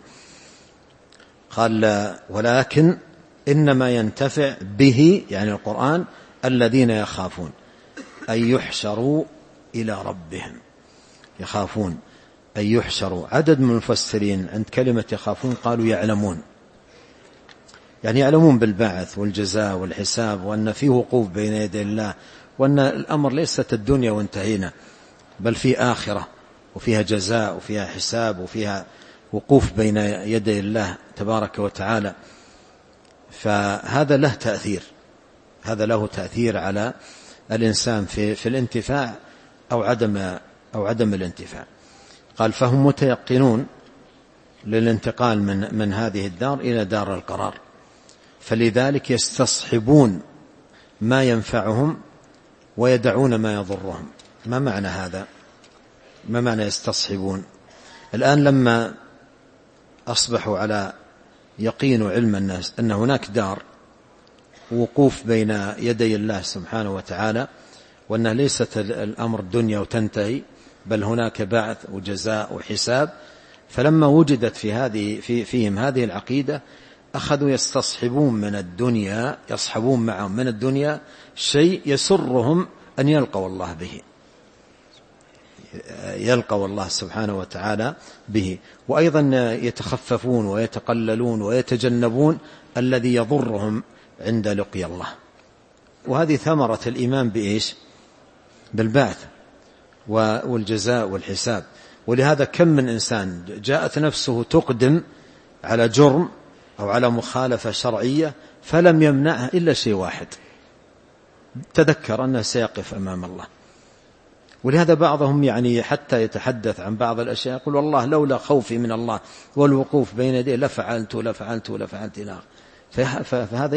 S2: قال: ولكن إنما ينتفع به، يعني القرآن، الذين يخافون أن يحشروا إلى ربهم. يخافون أن يحشروا. عدد من المفسرين عند كلمة يخافون قالوا يعلمون، يعني يعلمون بالبعث والجزاء والحساب، وأن فيه وقوف بين يدي الله، وأن الأمر ليست الدنيا وانتهينا، بل في آخرة وفيها جزاء وفيها حساب وفيها وقوف بين يدي الله تبارك وتعالى. فهذا له تأثير، هذا له تأثير على الإنسان في الانتفاع أو عدم الانتفاع. قال: فهم متيقنون للانتقال من هذه الدار إلى دار القرار، فلذلك يستصحبون ما ينفعهم ويدعون ما يضرهم. ما معنى هذا؟ ما معنى يستصحبون؟ الآن لما أصبحوا على يقين وعلم الناس أن هناك دار وقوف بين يدي الله سبحانه وتعالى، وأن ليست الأمر الدنيا وتنتهي، بل هناك بعث وجزاء وحساب، فلما وجدت فيهم هذه العقيدة أخذوا يستصحبون من الدنيا، يصحبون معهم من الدنيا شيء يسرهم أن يلقوا الله به، يلقوا الله سبحانه وتعالى به، وأيضا يتخففون ويتقللون ويتجنبون الذي يضرهم عند لقي الله. وهذه ثمرة الإيمان بإيش؟ بالبعث والجزاء والحساب. ولهذا كم من إنسان جاءت نفسه تقدم على جرم أو على مخالفة شرعية فلم يمنعها إلا شيء واحد، تذكر أنه سيقف أمام الله. ولهذا بعضهم يعني حتى يتحدث عن بعض الأشياء يقول: والله لولا خوفي من الله والوقوف بين يديه لفعلت إلى. فهذا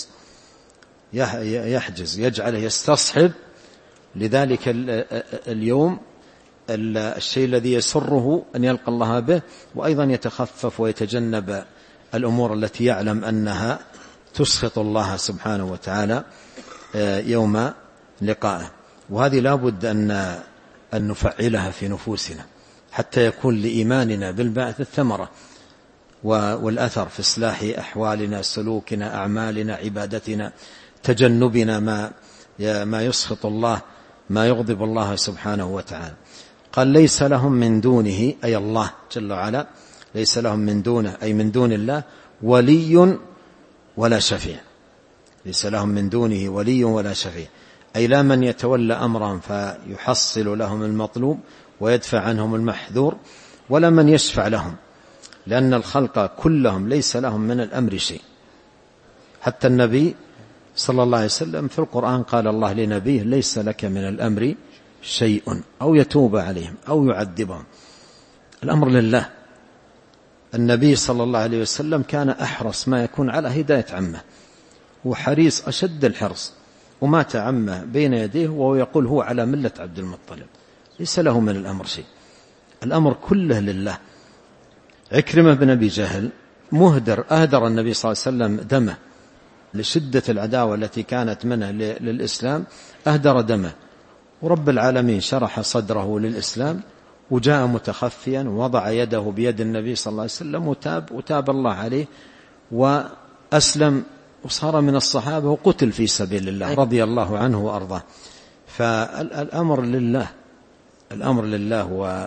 S2: يحجز يجعله يستصحب لذلك اليوم الشيء الذي يسره أن يلقى الله به، وأيضا يتخفف ويتجنب الأمور التي يعلم أنها تسخط الله سبحانه وتعالى يوم لقائه. وهذه لابد أن نفعلها في نفوسنا حتى يكون لإيماننا بالبعث الثمرة والأثر في إصلاح أحوالنا، سلوكنا، أعمالنا، عبادتنا، تجنبنا ما يسخط الله، ما يغضب الله سبحانه وتعالى. قال: ليس لهم من دونه، أي الله جل وعلا، ليس لهم من دونه أي من دون الله ولي ولا شفيع. ليس لهم من دونه ولي ولا شفيع، أي لا من يتولى أمرهم فيحصل لهم المطلوب ويدفع عنهم المحذور، ولا من يشفع لهم، لأن الخلق كلهم ليس لهم من الأمر شيء. حتى النبي صلى الله عليه وسلم في القرآن قال الله لنبيه: ليس لك من الأمر شيء، أو يتوب عليهم أو يعذبهم. الأمر لله. النبي صلى الله عليه وسلم كان أحرص ما يكون على هداية عمه، وحريص أشد الحرص، ومات عمه بين يديه وهو يقول هو على ملة عبد المطلب، ليس له من الأمر شيء، الأمر كله لله. عكرمة بن أبي جهل أهدر النبي صلى الله عليه وسلم دمه لشدة العداوة التي كانت منه للإسلام، أهدر دمه ورب العالمين شرح صدره للإسلام وجاء متخفيا ووضع يده بيد النبي صلى الله عليه وسلم وتاب الله عليه وأسلم وصار من الصحابة وقتل في سبيل الله رضي الله عنه وأرضاه. فالأمر لله، الأمر لله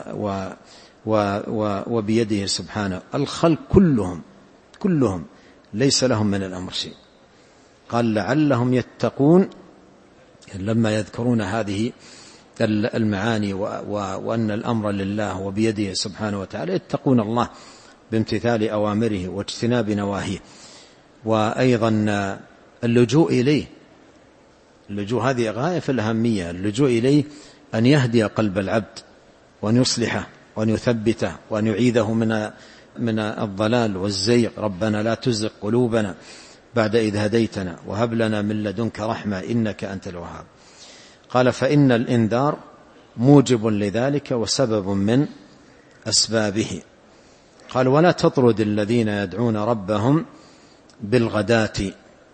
S2: وبيده سبحانه. الخلق كلهم ليس لهم من الأمر شيء. قال لعلهم يتقون لما يذكرون هذه المعاني وأن الأمر لله وبيده سبحانه وتعالى، يتقون الله بامتثال أوامره واجتناب نواهيه. وأيضا اللجوء إليه، اللجوء هذه غاية في الأهمية، اللجوء إليه أن يهدي قلب العبد وأن يصلحه وأن يثبته وأن يعيذه من الضلال والزيغ. ربنا لا تزغ قلوبنا بعد إذ هديتنا وهب لنا من لدنك رحمة إنك أنت الوهاب. قال فإن الإنذار موجب لذلك وسبب من أسبابه. قال ولا تطرد الذين يدعون ربهم بالغداة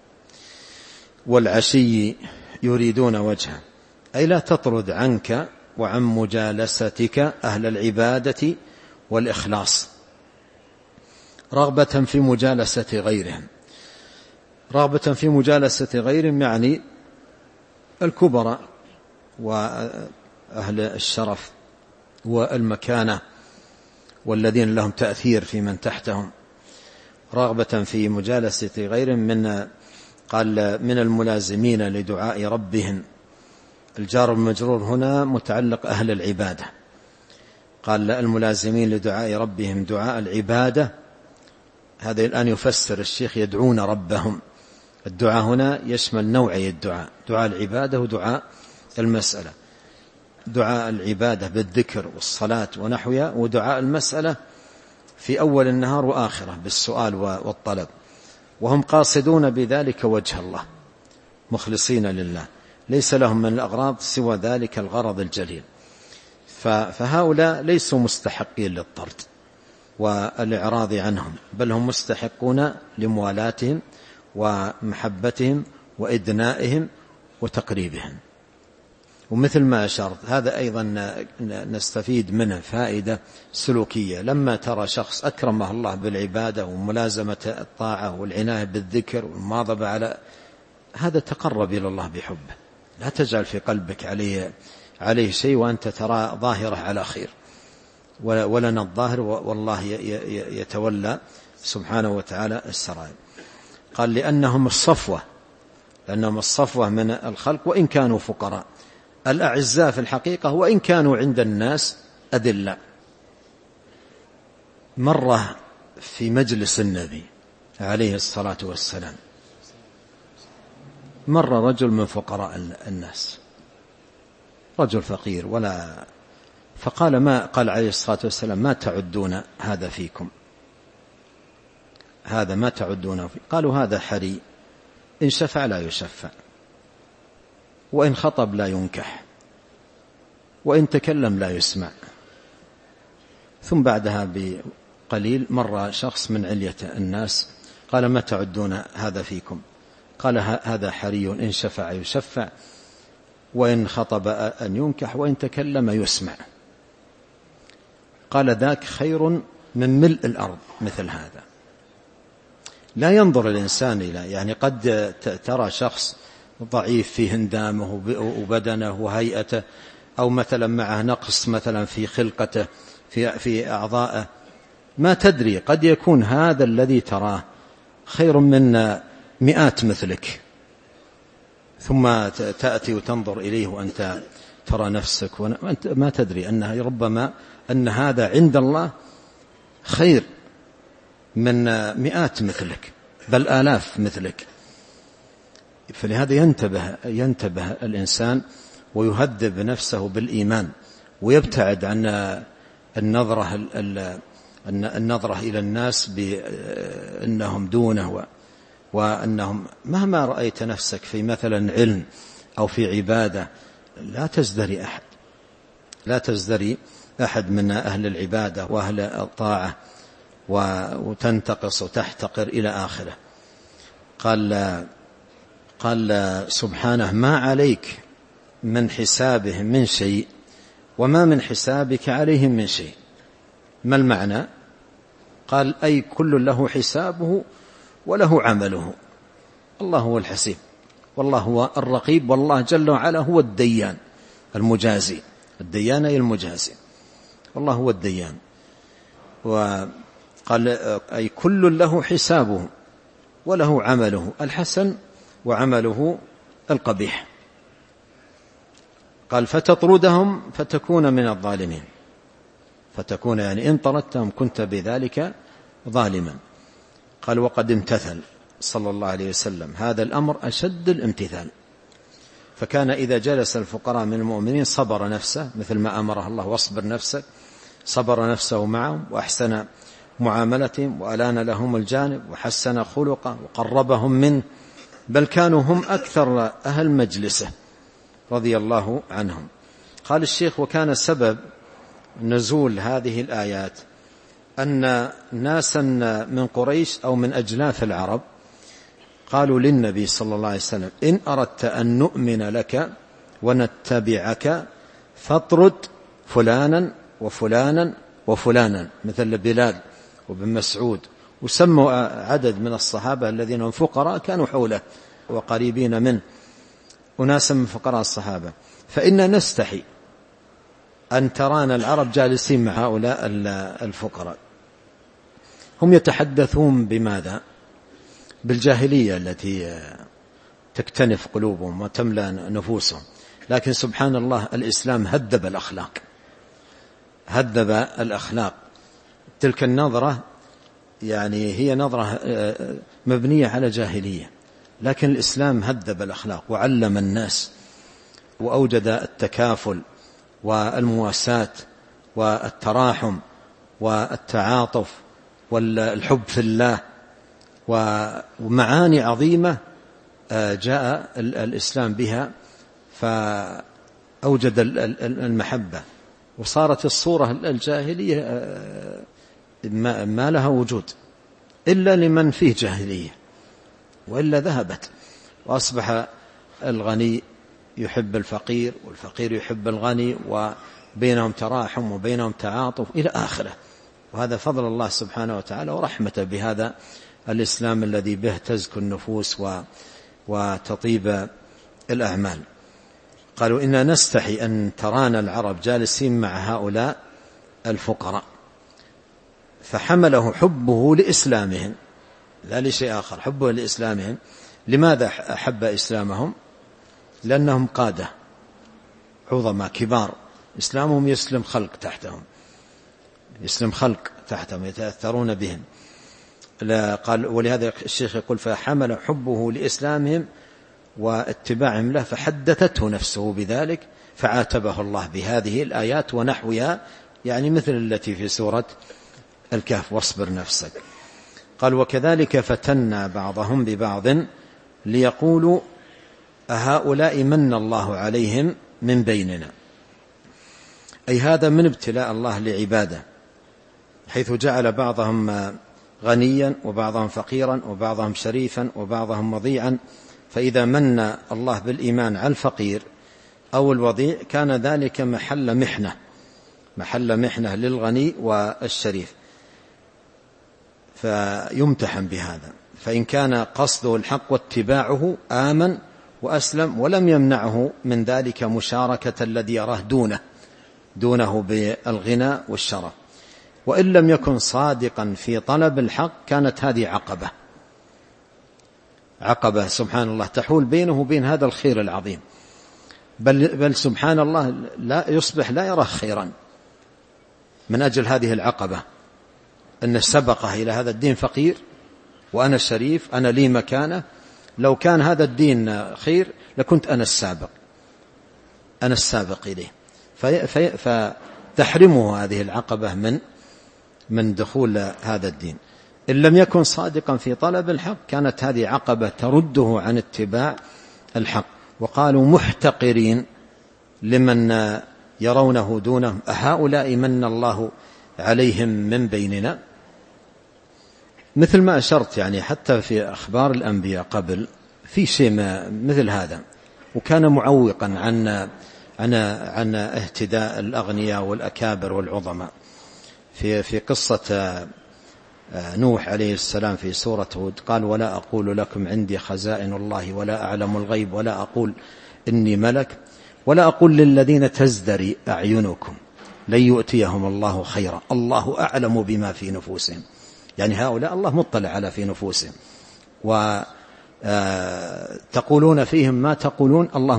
S2: والعشي يريدون وجهه، أي لا تطرد عنك وعن مجالستك أهل العبادة والإخلاص رغبة في مجالسة غيرهم. رغبة في مجالسة غيرهم يعني الكبراء وأهل الشرف والمكانة والذين لهم تأثير في من تحتهم. رغبة في مجالسة غيرهم من الملازمين لدعاء ربهم. الجار المجرور هنا متعلق أهل العبادة. قال الملازمين لدعاء ربهم دعاء العبادة، هذا الآن يفسر الشيخ يدعون ربهم. الدعاء هنا يشمل نوعي الدعاء، دعاء العبادة ودعاء المسألة. دعاء العبادة بالذكر والصلاة ونحوها، ودعاء المسألة في أول النهار وآخره بالسؤال والطلب، وهم قاصدون بذلك وجه الله مخلصين لله، ليس لهم من الأغراض سوى ذلك الغرض الجليل. فهؤلاء ليسوا مستحقين للطرد والإعراض عنهم، بل هم مستحقون لموالاتهم ومحبتهم وإدنائهم وتقريبهم. ومثل ما أشرت هذا أيضا نستفيد منه فائدة سلوكية. لما ترى شخص أكرمه الله بالعبادة وملازمة الطاعة والعناية بالذكر والمواظبة على هذا، تقرب إلى الله بحبه. لا تجعل في قلبك عليه شيء وأنت ترى ظاهره على خير، ولنا الظاهر والله يتولى سبحانه وتعالى السرائر. قال لأنهم الصفوة من الخلق وإن كانوا فقراء، الأعزاء في الحقيقة وإن كانوا عند الناس أذلاء. مرة في مجلس النبي عليه الصلاة والسلام مر رجل من فقراء الناس، رجل فقير قال عليه الصلاة والسلام ما تعدون هذا فيكم؟ هذا ما تعدونه فيه؟ قالوا هذا حري، إن شفع لا يشفع، وإن خطب لا ينكح، وإن تكلم لا يسمع. ثم بعدها بقليل مر شخص من علية الناس قال ما تعدون هذا فيكم؟ قال هذا حري، إن شفع يشفع، وإن خطب أن ينكح، وإن تكلم يسمع. قال ذاك خير من ملء الأرض مثل هذا. لا ينظر الإنسان إلى يعني قد ترى شخص ضعيف في هندامه وبدنه وهيئته، أو مثلا معه نقص مثلا في خلقته في أعضائه، ما تدري قد يكون هذا الذي تراه خير من مئات مثلك، ثم تأتي وتنظر إليه وأنت ترى نفسك وأنت ما تدري أنها ربما أن هذا عند الله خير من مئات مثلك بل آلاف مثلك. فلهذا ينتبه الإنسان ويهذب نفسه بالإيمان، ويبتعد عن النظرة إلى الناس بأنهم دونه، وأنهم مهما رأيت نفسك في مثلا علم أو في عبادة لا تزدري أحد من أهل العبادة وأهل الطاعة وتنتقص وتحتقر إلى آخره. قال سبحانه ما عليك من حسابهم من شيء وما من حسابك عليهم من شيء. ما المعنى؟ قال أي كل له حسابه وله عمله. الله هو الحسيب، والله هو الرقيب، والله جل وعلا هو الديان المجازي. الديان أي المجازي، والله هو الديان. وقال أي كل له حسابه وله عمله الحسن وعمله القبيح. قال فتطردهم فتكون من الظالمين. فتكون يعني إن طردتهم كنت بذلك ظالما. قال وقد امتثل صلى الله عليه وسلم هذا الأمر أشد الامتثال، فكان إذا جلس الفقراء من المؤمنين صبر نفسه مثل ما أمره الله واصبر نفسك، صبر نفسه معهم وأحسن معاملتهم وألان لهم الجانب وحسن خلقه وقربهم منه، بل كانوا هم أكثر أهل مجلسه رضي الله عنهم. قال الشيخ وكان سبب نزول هذه الآيات أن ناسا من قريش أو من أجلاف العرب قالوا للنبي صلى الله عليه وسلم إن أردت أن نؤمن لك ونتبعك فاطرد فلانا وفلانا وفلانا، مثل بلال وابن مسعود، وسموا عدد من الصحابة الذين هم فقراء كانوا حوله وقريبين منه، أناسا من فقراء الصحابة، فإنا نستحي أن ترانا العرب جالسين مع هؤلاء الفقراء. هم يتحدثون بماذا؟ بالجاهلية التي تكتنف قلوبهم وتملأ نفوسهم، لكن سبحان الله الإسلام هذب الأخلاق، هذب الأخلاق. تلك النظرة يعني هي نظرة مبنية على جاهلية، لكن الإسلام هذب الأخلاق وعلم الناس وأوجد التكافل والمواساة والتراحم والتعاطف والحب في الله، ومعاني عظيمة جاء الإسلام بها، فأوجد المحبة، وصارت الصورة الجاهلية ما لها وجود إلا لمن فيه جاهلية، وإلا ذهبت، وأصبح الغني يحب الفقير والفقير يحب الغني، وبينهم تراحم وبينهم تعاطف إلى آخره. وهذا فضل الله سبحانه وتعالى ورحمته بهذا الإسلام الذي به تزكو النفوس وتطيب الأعمال. قالوا إنا نستحي أن ترانا العرب جالسين مع هؤلاء الفقراء، فحمله حبه لإسلامهم لا لشيء آخر، حبه لإسلامهم. لماذا أحب إسلامهم؟ لأنهم قادة عظماء كبار، إسلامهم يسلم خلق تحتهم، يسلم خلق تحتهم يتأثرون بهم. قال ولهذا الشيخ يقول فحمل حبه لإسلامهم واتباعهم له فحدثته نفسه بذلك، فعاتبه الله بهذه الآيات ونحوها، يعني مثل التي في سورة الكهف واصبر نفسك. قال وكذلك فتنا بعضهم ببعض ليقولوا أهؤلاء من الله عليهم من بيننا، أي هذا من ابتلاء الله لعباده، حيث جعل بعضهم غنيا وبعضهم فقيرا وبعضهم شريفا وبعضهم وضيعا. فإذا من الله بالإيمان على الفقير أو الوضيع كان ذلك محل محنة للغني والشريف، فيمتحن بهذا. فإن كان قصده الحق واتباعه آمن وأسلم، ولم يمنعه من ذلك مشاركة الذي يراه دونه بالغنى والشرف. وإن لم يكن صادقا في طلب الحق كانت هذه عقبة سبحان الله تحول بينه وبين هذا الخير العظيم، بل سبحان الله لا يصبح لا يرى خيرا من أجل هذه العقبة، أن سبقه إلى هذا الدين فقير وأنا الشريف، أنا لي مكانة، لو كان هذا الدين خير لكنت أنا السابق إليه، فتحرمه هذه العقبة من دخول هذا الدين. إن لم يكن صادقا في طلب الحق كانت هذه عقبة ترده عن اتباع الحق. وقالوا محتقرين لمن يرونه دونهم أهؤلاء من الله عليهم من بيننا. مثل ما أشرت يعني حتى في أخبار الأنبياء قبل في شيء مثل هذا، وكان معوقا عن اهتداء الأغنياء والأكابر والعظماء. في قصة نوح عليه السلام في سورة هود قال: ولا أقول لكم عندي خزائن الله ولا أعلم الغيب ولا أقول إني ملك ولا أقول للذين تزدري أعينكم لن يؤتيهم الله خيرا الله أعلم بما في نفوسهم. يعني هؤلاء الله مطلع على في نفوسهم، وتقولون فيهم ما تقولون، الله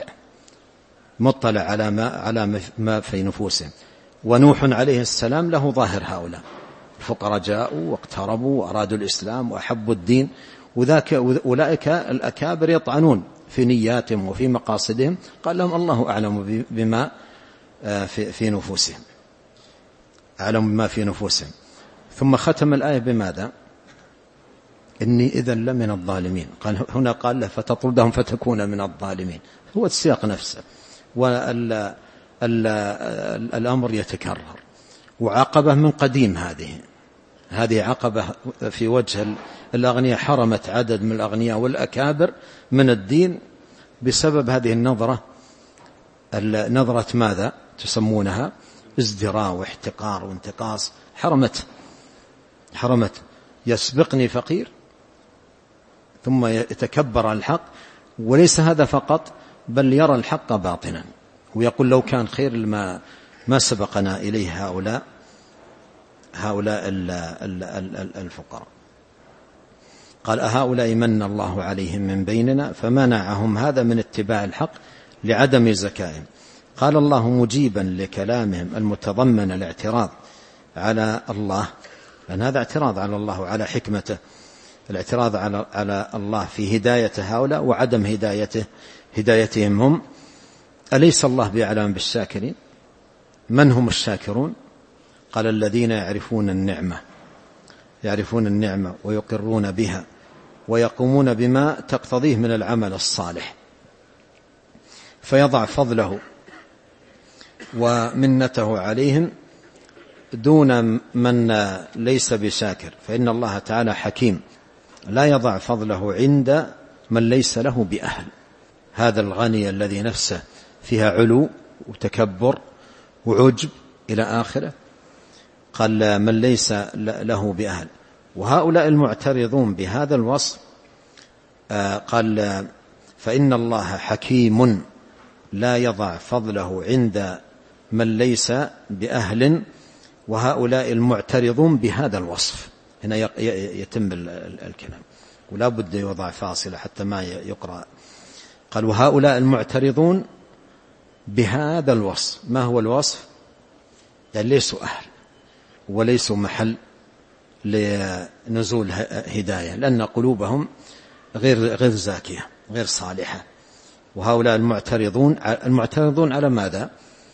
S2: مطلع على ما في نفوسهم. ونوح عليه السلام له ظاهر هؤلاء، الفقراء جاءوا واقتربوا وأرادوا الإسلام وأحبوا الدين، أولئك الأكابر يطعنون في نياتهم وفي مقاصدهم، قال لهم الله أعلم بما في نفوسهم، أعلم بما في نفوسهم. ثم ختم الآية بماذا؟ إني إذا لمن الظالمين. هنا قال له فتطردهم فتكون من الظالمين، هو السياق نفسه، والأمر يتكرر. وعقبة من قديم، هذه عقبة في وجه الأغنياء، حرمت عدد من الأغنياء والأكابر من الدين بسبب هذه نظرة ماذا تسمونها؟ ازدراء واحتقار وانتقاص. حرمت يسبقني فقير ثم يتكبر على الحق، وليس هذا فقط بل يرى الحق باطنا ويقول لو كان خير ما سبقنا إليه هؤلاء الفقراء. قال أهؤلاء من الله عليهم من بيننا فمنعهم هذا من اتباع الحق لعدم زكائهم. قال الله مجيبا لكلامهم المتضمن الاعتراض على الله، لأن هذا اعتراض على الله وعلى حكمته، الاعتراض على الله في هداية هؤلاء وعدم هدايتهم هم. أليس الله بأعلم بالشاكرين؟ من هم الشاكرون؟ قال الذين يعرفون النعمة ويقرون بها ويقومون بما تقتضيه من العمل الصالح، فيضع فضله ومنته عليهم دون من ليس بشاكر، فإن الله تعالى حكيم لا يضع فضله عند من ليس له بأهل. هذا الغني الذي نفسه فيها علو وتكبر وعجب إلى آخره، قال من ليس له بأهل. وهؤلاء المعترضون بهذا الوصف قال فإن الله حكيم لا يضع فضله عند من ليس بأهل. وهؤلاء المعترضون بهذا الوصف، هنا يتم الكلام ولا بد يوضع فاصلة حتى ما يقرأ. قال وهؤلاء المعترضون بهذا الوصف. ما هو الوصف؟ يعني ليسوا أهل وليسوا محل لنزول هداية، لأن قلوبهم غير زاكية غير صالحة. وهؤلاء المعترضون على ماذا؟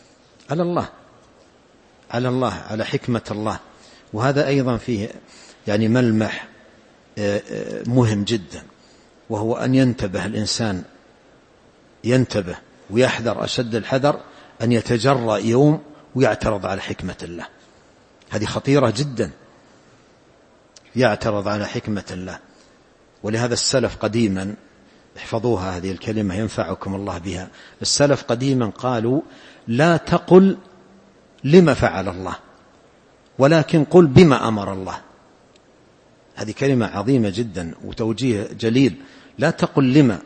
S2: على الله على حكمة الله. وهذا أيضا فيه يعني ملمح مهم جدا، وهو أن ينتبه الإنسان، ينتبه ويحذر أشد الحذر أن يتجرأ يوم ويعترض على حكمة الله. هذه خطيرة جدا، يعترض على حكمة الله. ولهذا السلف قديما، احفظوها هذه الكلمة ينفعكم الله بها، السلف قديما قالوا لا تقل لما فعل الله ولكن قل بما أمر الله. هذه كلمة عظيمة جدا وتوجيه جليل. لا تقل لما،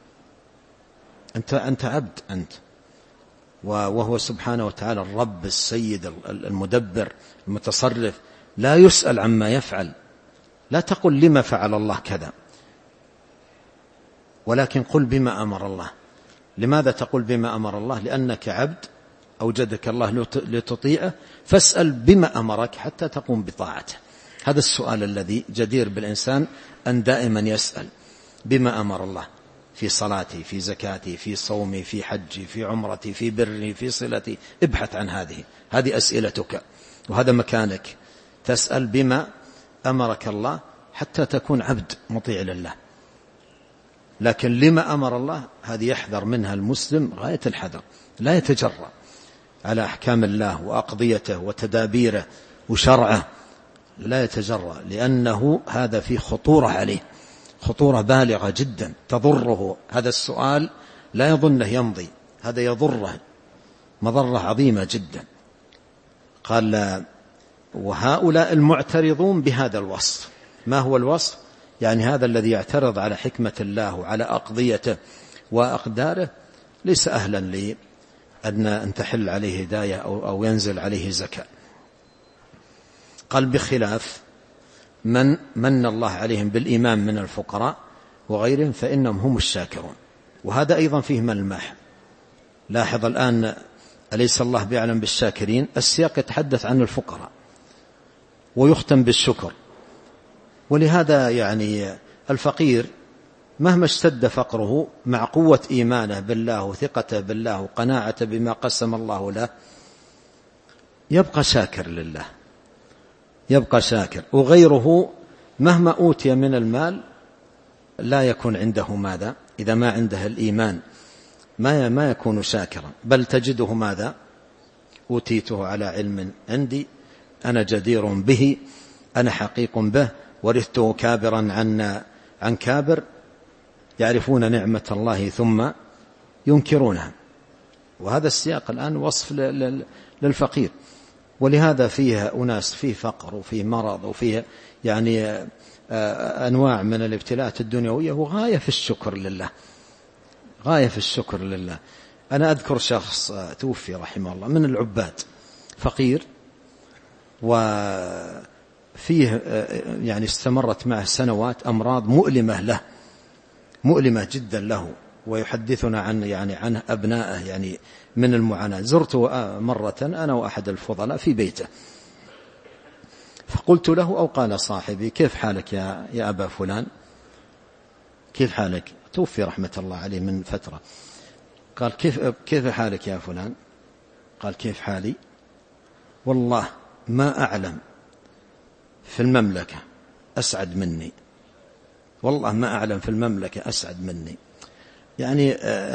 S2: أنت عبد أنت، وهو سبحانه وتعالى الرب السيد المدبر المتصرف، لا يسأل عما يفعل. لا تقل لما فعل الله كذا ولكن قل بما أمر الله. لماذا تقول بما أمر الله؟ لأنك عبد أوجدك الله لتطيعه، فاسأل بما أمرك حتى تقوم بطاعته. هذا السؤال الذي جدير بالإنسان أن دائما يسأل بما أمر الله، في صلاتي، في زكاتي، في صومي، في حجي، في عمرتي، في بري، في صلتي. ابحث عن هذه أسئلتك، وهذا مكانك، تسأل بما أمرك الله حتى تكون عبد مطيع لله. لكن لما أمر الله هذه يحذر منها المسلم غاية الحذر، لا يتجرأ على أحكام الله وأقضيته وتدابيره وشرعه، لا يتجرأ، لأنه هذا فيه خطورة عليه، خطورة بالغة جدا تضره. هذا السؤال لا يظنه يمضي، هذا يضره مضرة عظيمة جدا. قال وهؤلاء المعترضون بهذا الوصف. ما هو الوصف؟ يعني هذا الذي يعترض على حكمة الله وعلى أقضيته وأقداره ليس أهلا لأن تحل عليه هداية أو ينزل عليه زكاة. قال بخلاف من الله عليهم بالإيمان من الفقراء وغيرهم فإنهم هم الشاكرون. وهذا أيضا فيه ملمح. لاحظ الآن، أليس الله بيعلم بالشاكرين؟ السياق يتحدث عن الفقراء ويختم بالشكر. ولهذا يعني الفقير مهما اشتد فقره مع قوة إيمانه بالله وثقته بالله وقناعته بما قسم الله له يبقى شاكر لله، يبقى شاكر. وغيره مهما أوتي من المال لا يكون عنده ماذا؟ إذا ما عنده الإيمان ما يكون شاكرا، بل تجده ماذا؟ أوتيته على علم عندي، أنا جدير به، أنا حقيق به، ورثته كابرا عن كابر. يعرفون نعمة الله ثم ينكرونها. وهذا السياق الآن وصف للفقير. ولهذا فيه أناس فيه فقر وفيه مرض وفيه يعني أنواع من الابتلاءات الدنيوية وغاية في الشكر لله، غاية في الشكر لله. أنا أذكر شخص توفي رحمه الله من العباد، فقير وفيه يعني استمرت معه سنوات أمراض مؤلمة له، مؤلمة جدا له، ويحدثنا عن أبنائه يعني من المعاناة. زرته مرة أنا وأحد الفضلاء في بيته، فقلت له أو قال صاحبي كيف حالك يا أبا فلان، كيف حالك؟ توفي رحمة الله عليه من فترة. قال كيف حالك يا فلان؟ قال كيف حالي؟ والله ما أعلم في المملكة أسعد مني، والله ما أعلم في المملكة أسعد مني. يعني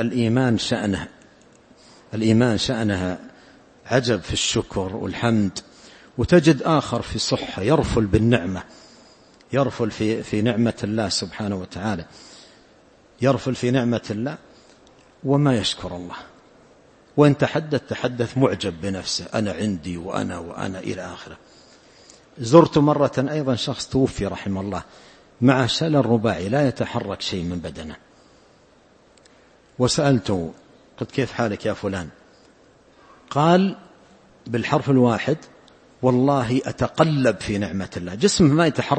S2: الإيمان شأنها عجب في الشكر والحمد. وتجد آخر في صحة يرفل بالنعمة، يرفل في نعمة الله سبحانه وتعالى، يرفل في نعمة الله وما يشكر الله. وإن تحدث معجب بنفسه، أنا عندي وأنا إلى آخره. زرت مرة أيضا شخص توفي رحمه الله مع شلل رباعي لا يتحرك شيء من بدنه، وسألته قلت كيف حالك يا فلان؟ قال بالحرف الواحد والله أتقلب في نعمة الله. جسمه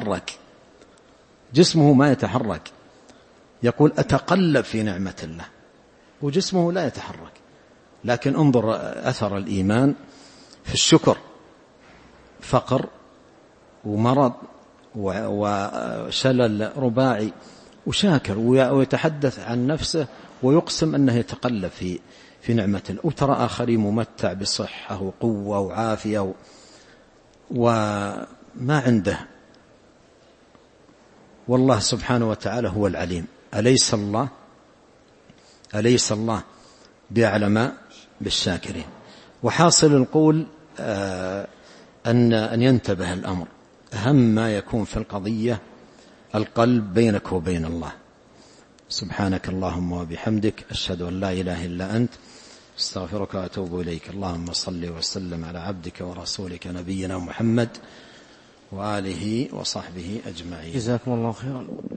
S2: ما يتحرك، يقول أتقلب في نعمة الله وجسمه لا يتحرك. لكن انظر أثر الإيمان في الشكر، فقر ومرض وشلل رباعي وشاكر، ويتحدث عن نفسه ويقسم أنه يتقلب في نعمة الله. وترى آخرين ممتع بصحة وقوة وعافية وما عنده. والله سبحانه وتعالى هو العليم. أليس الله بأعلم بالشاكرين؟ وحاصل القول أن ينتبه الأمر. أهم ما يكون في القضية القلب بينك وبين الله. سبحانك اللهم وبحمدك، أشهد أن لا إله إلا أنت، استغفرك وأتوب إليك. اللهم صل وسلم على عبدك ورسولك نبينا محمد وآله وصحبه أجمعين.
S1: جزاكم الله خيرا.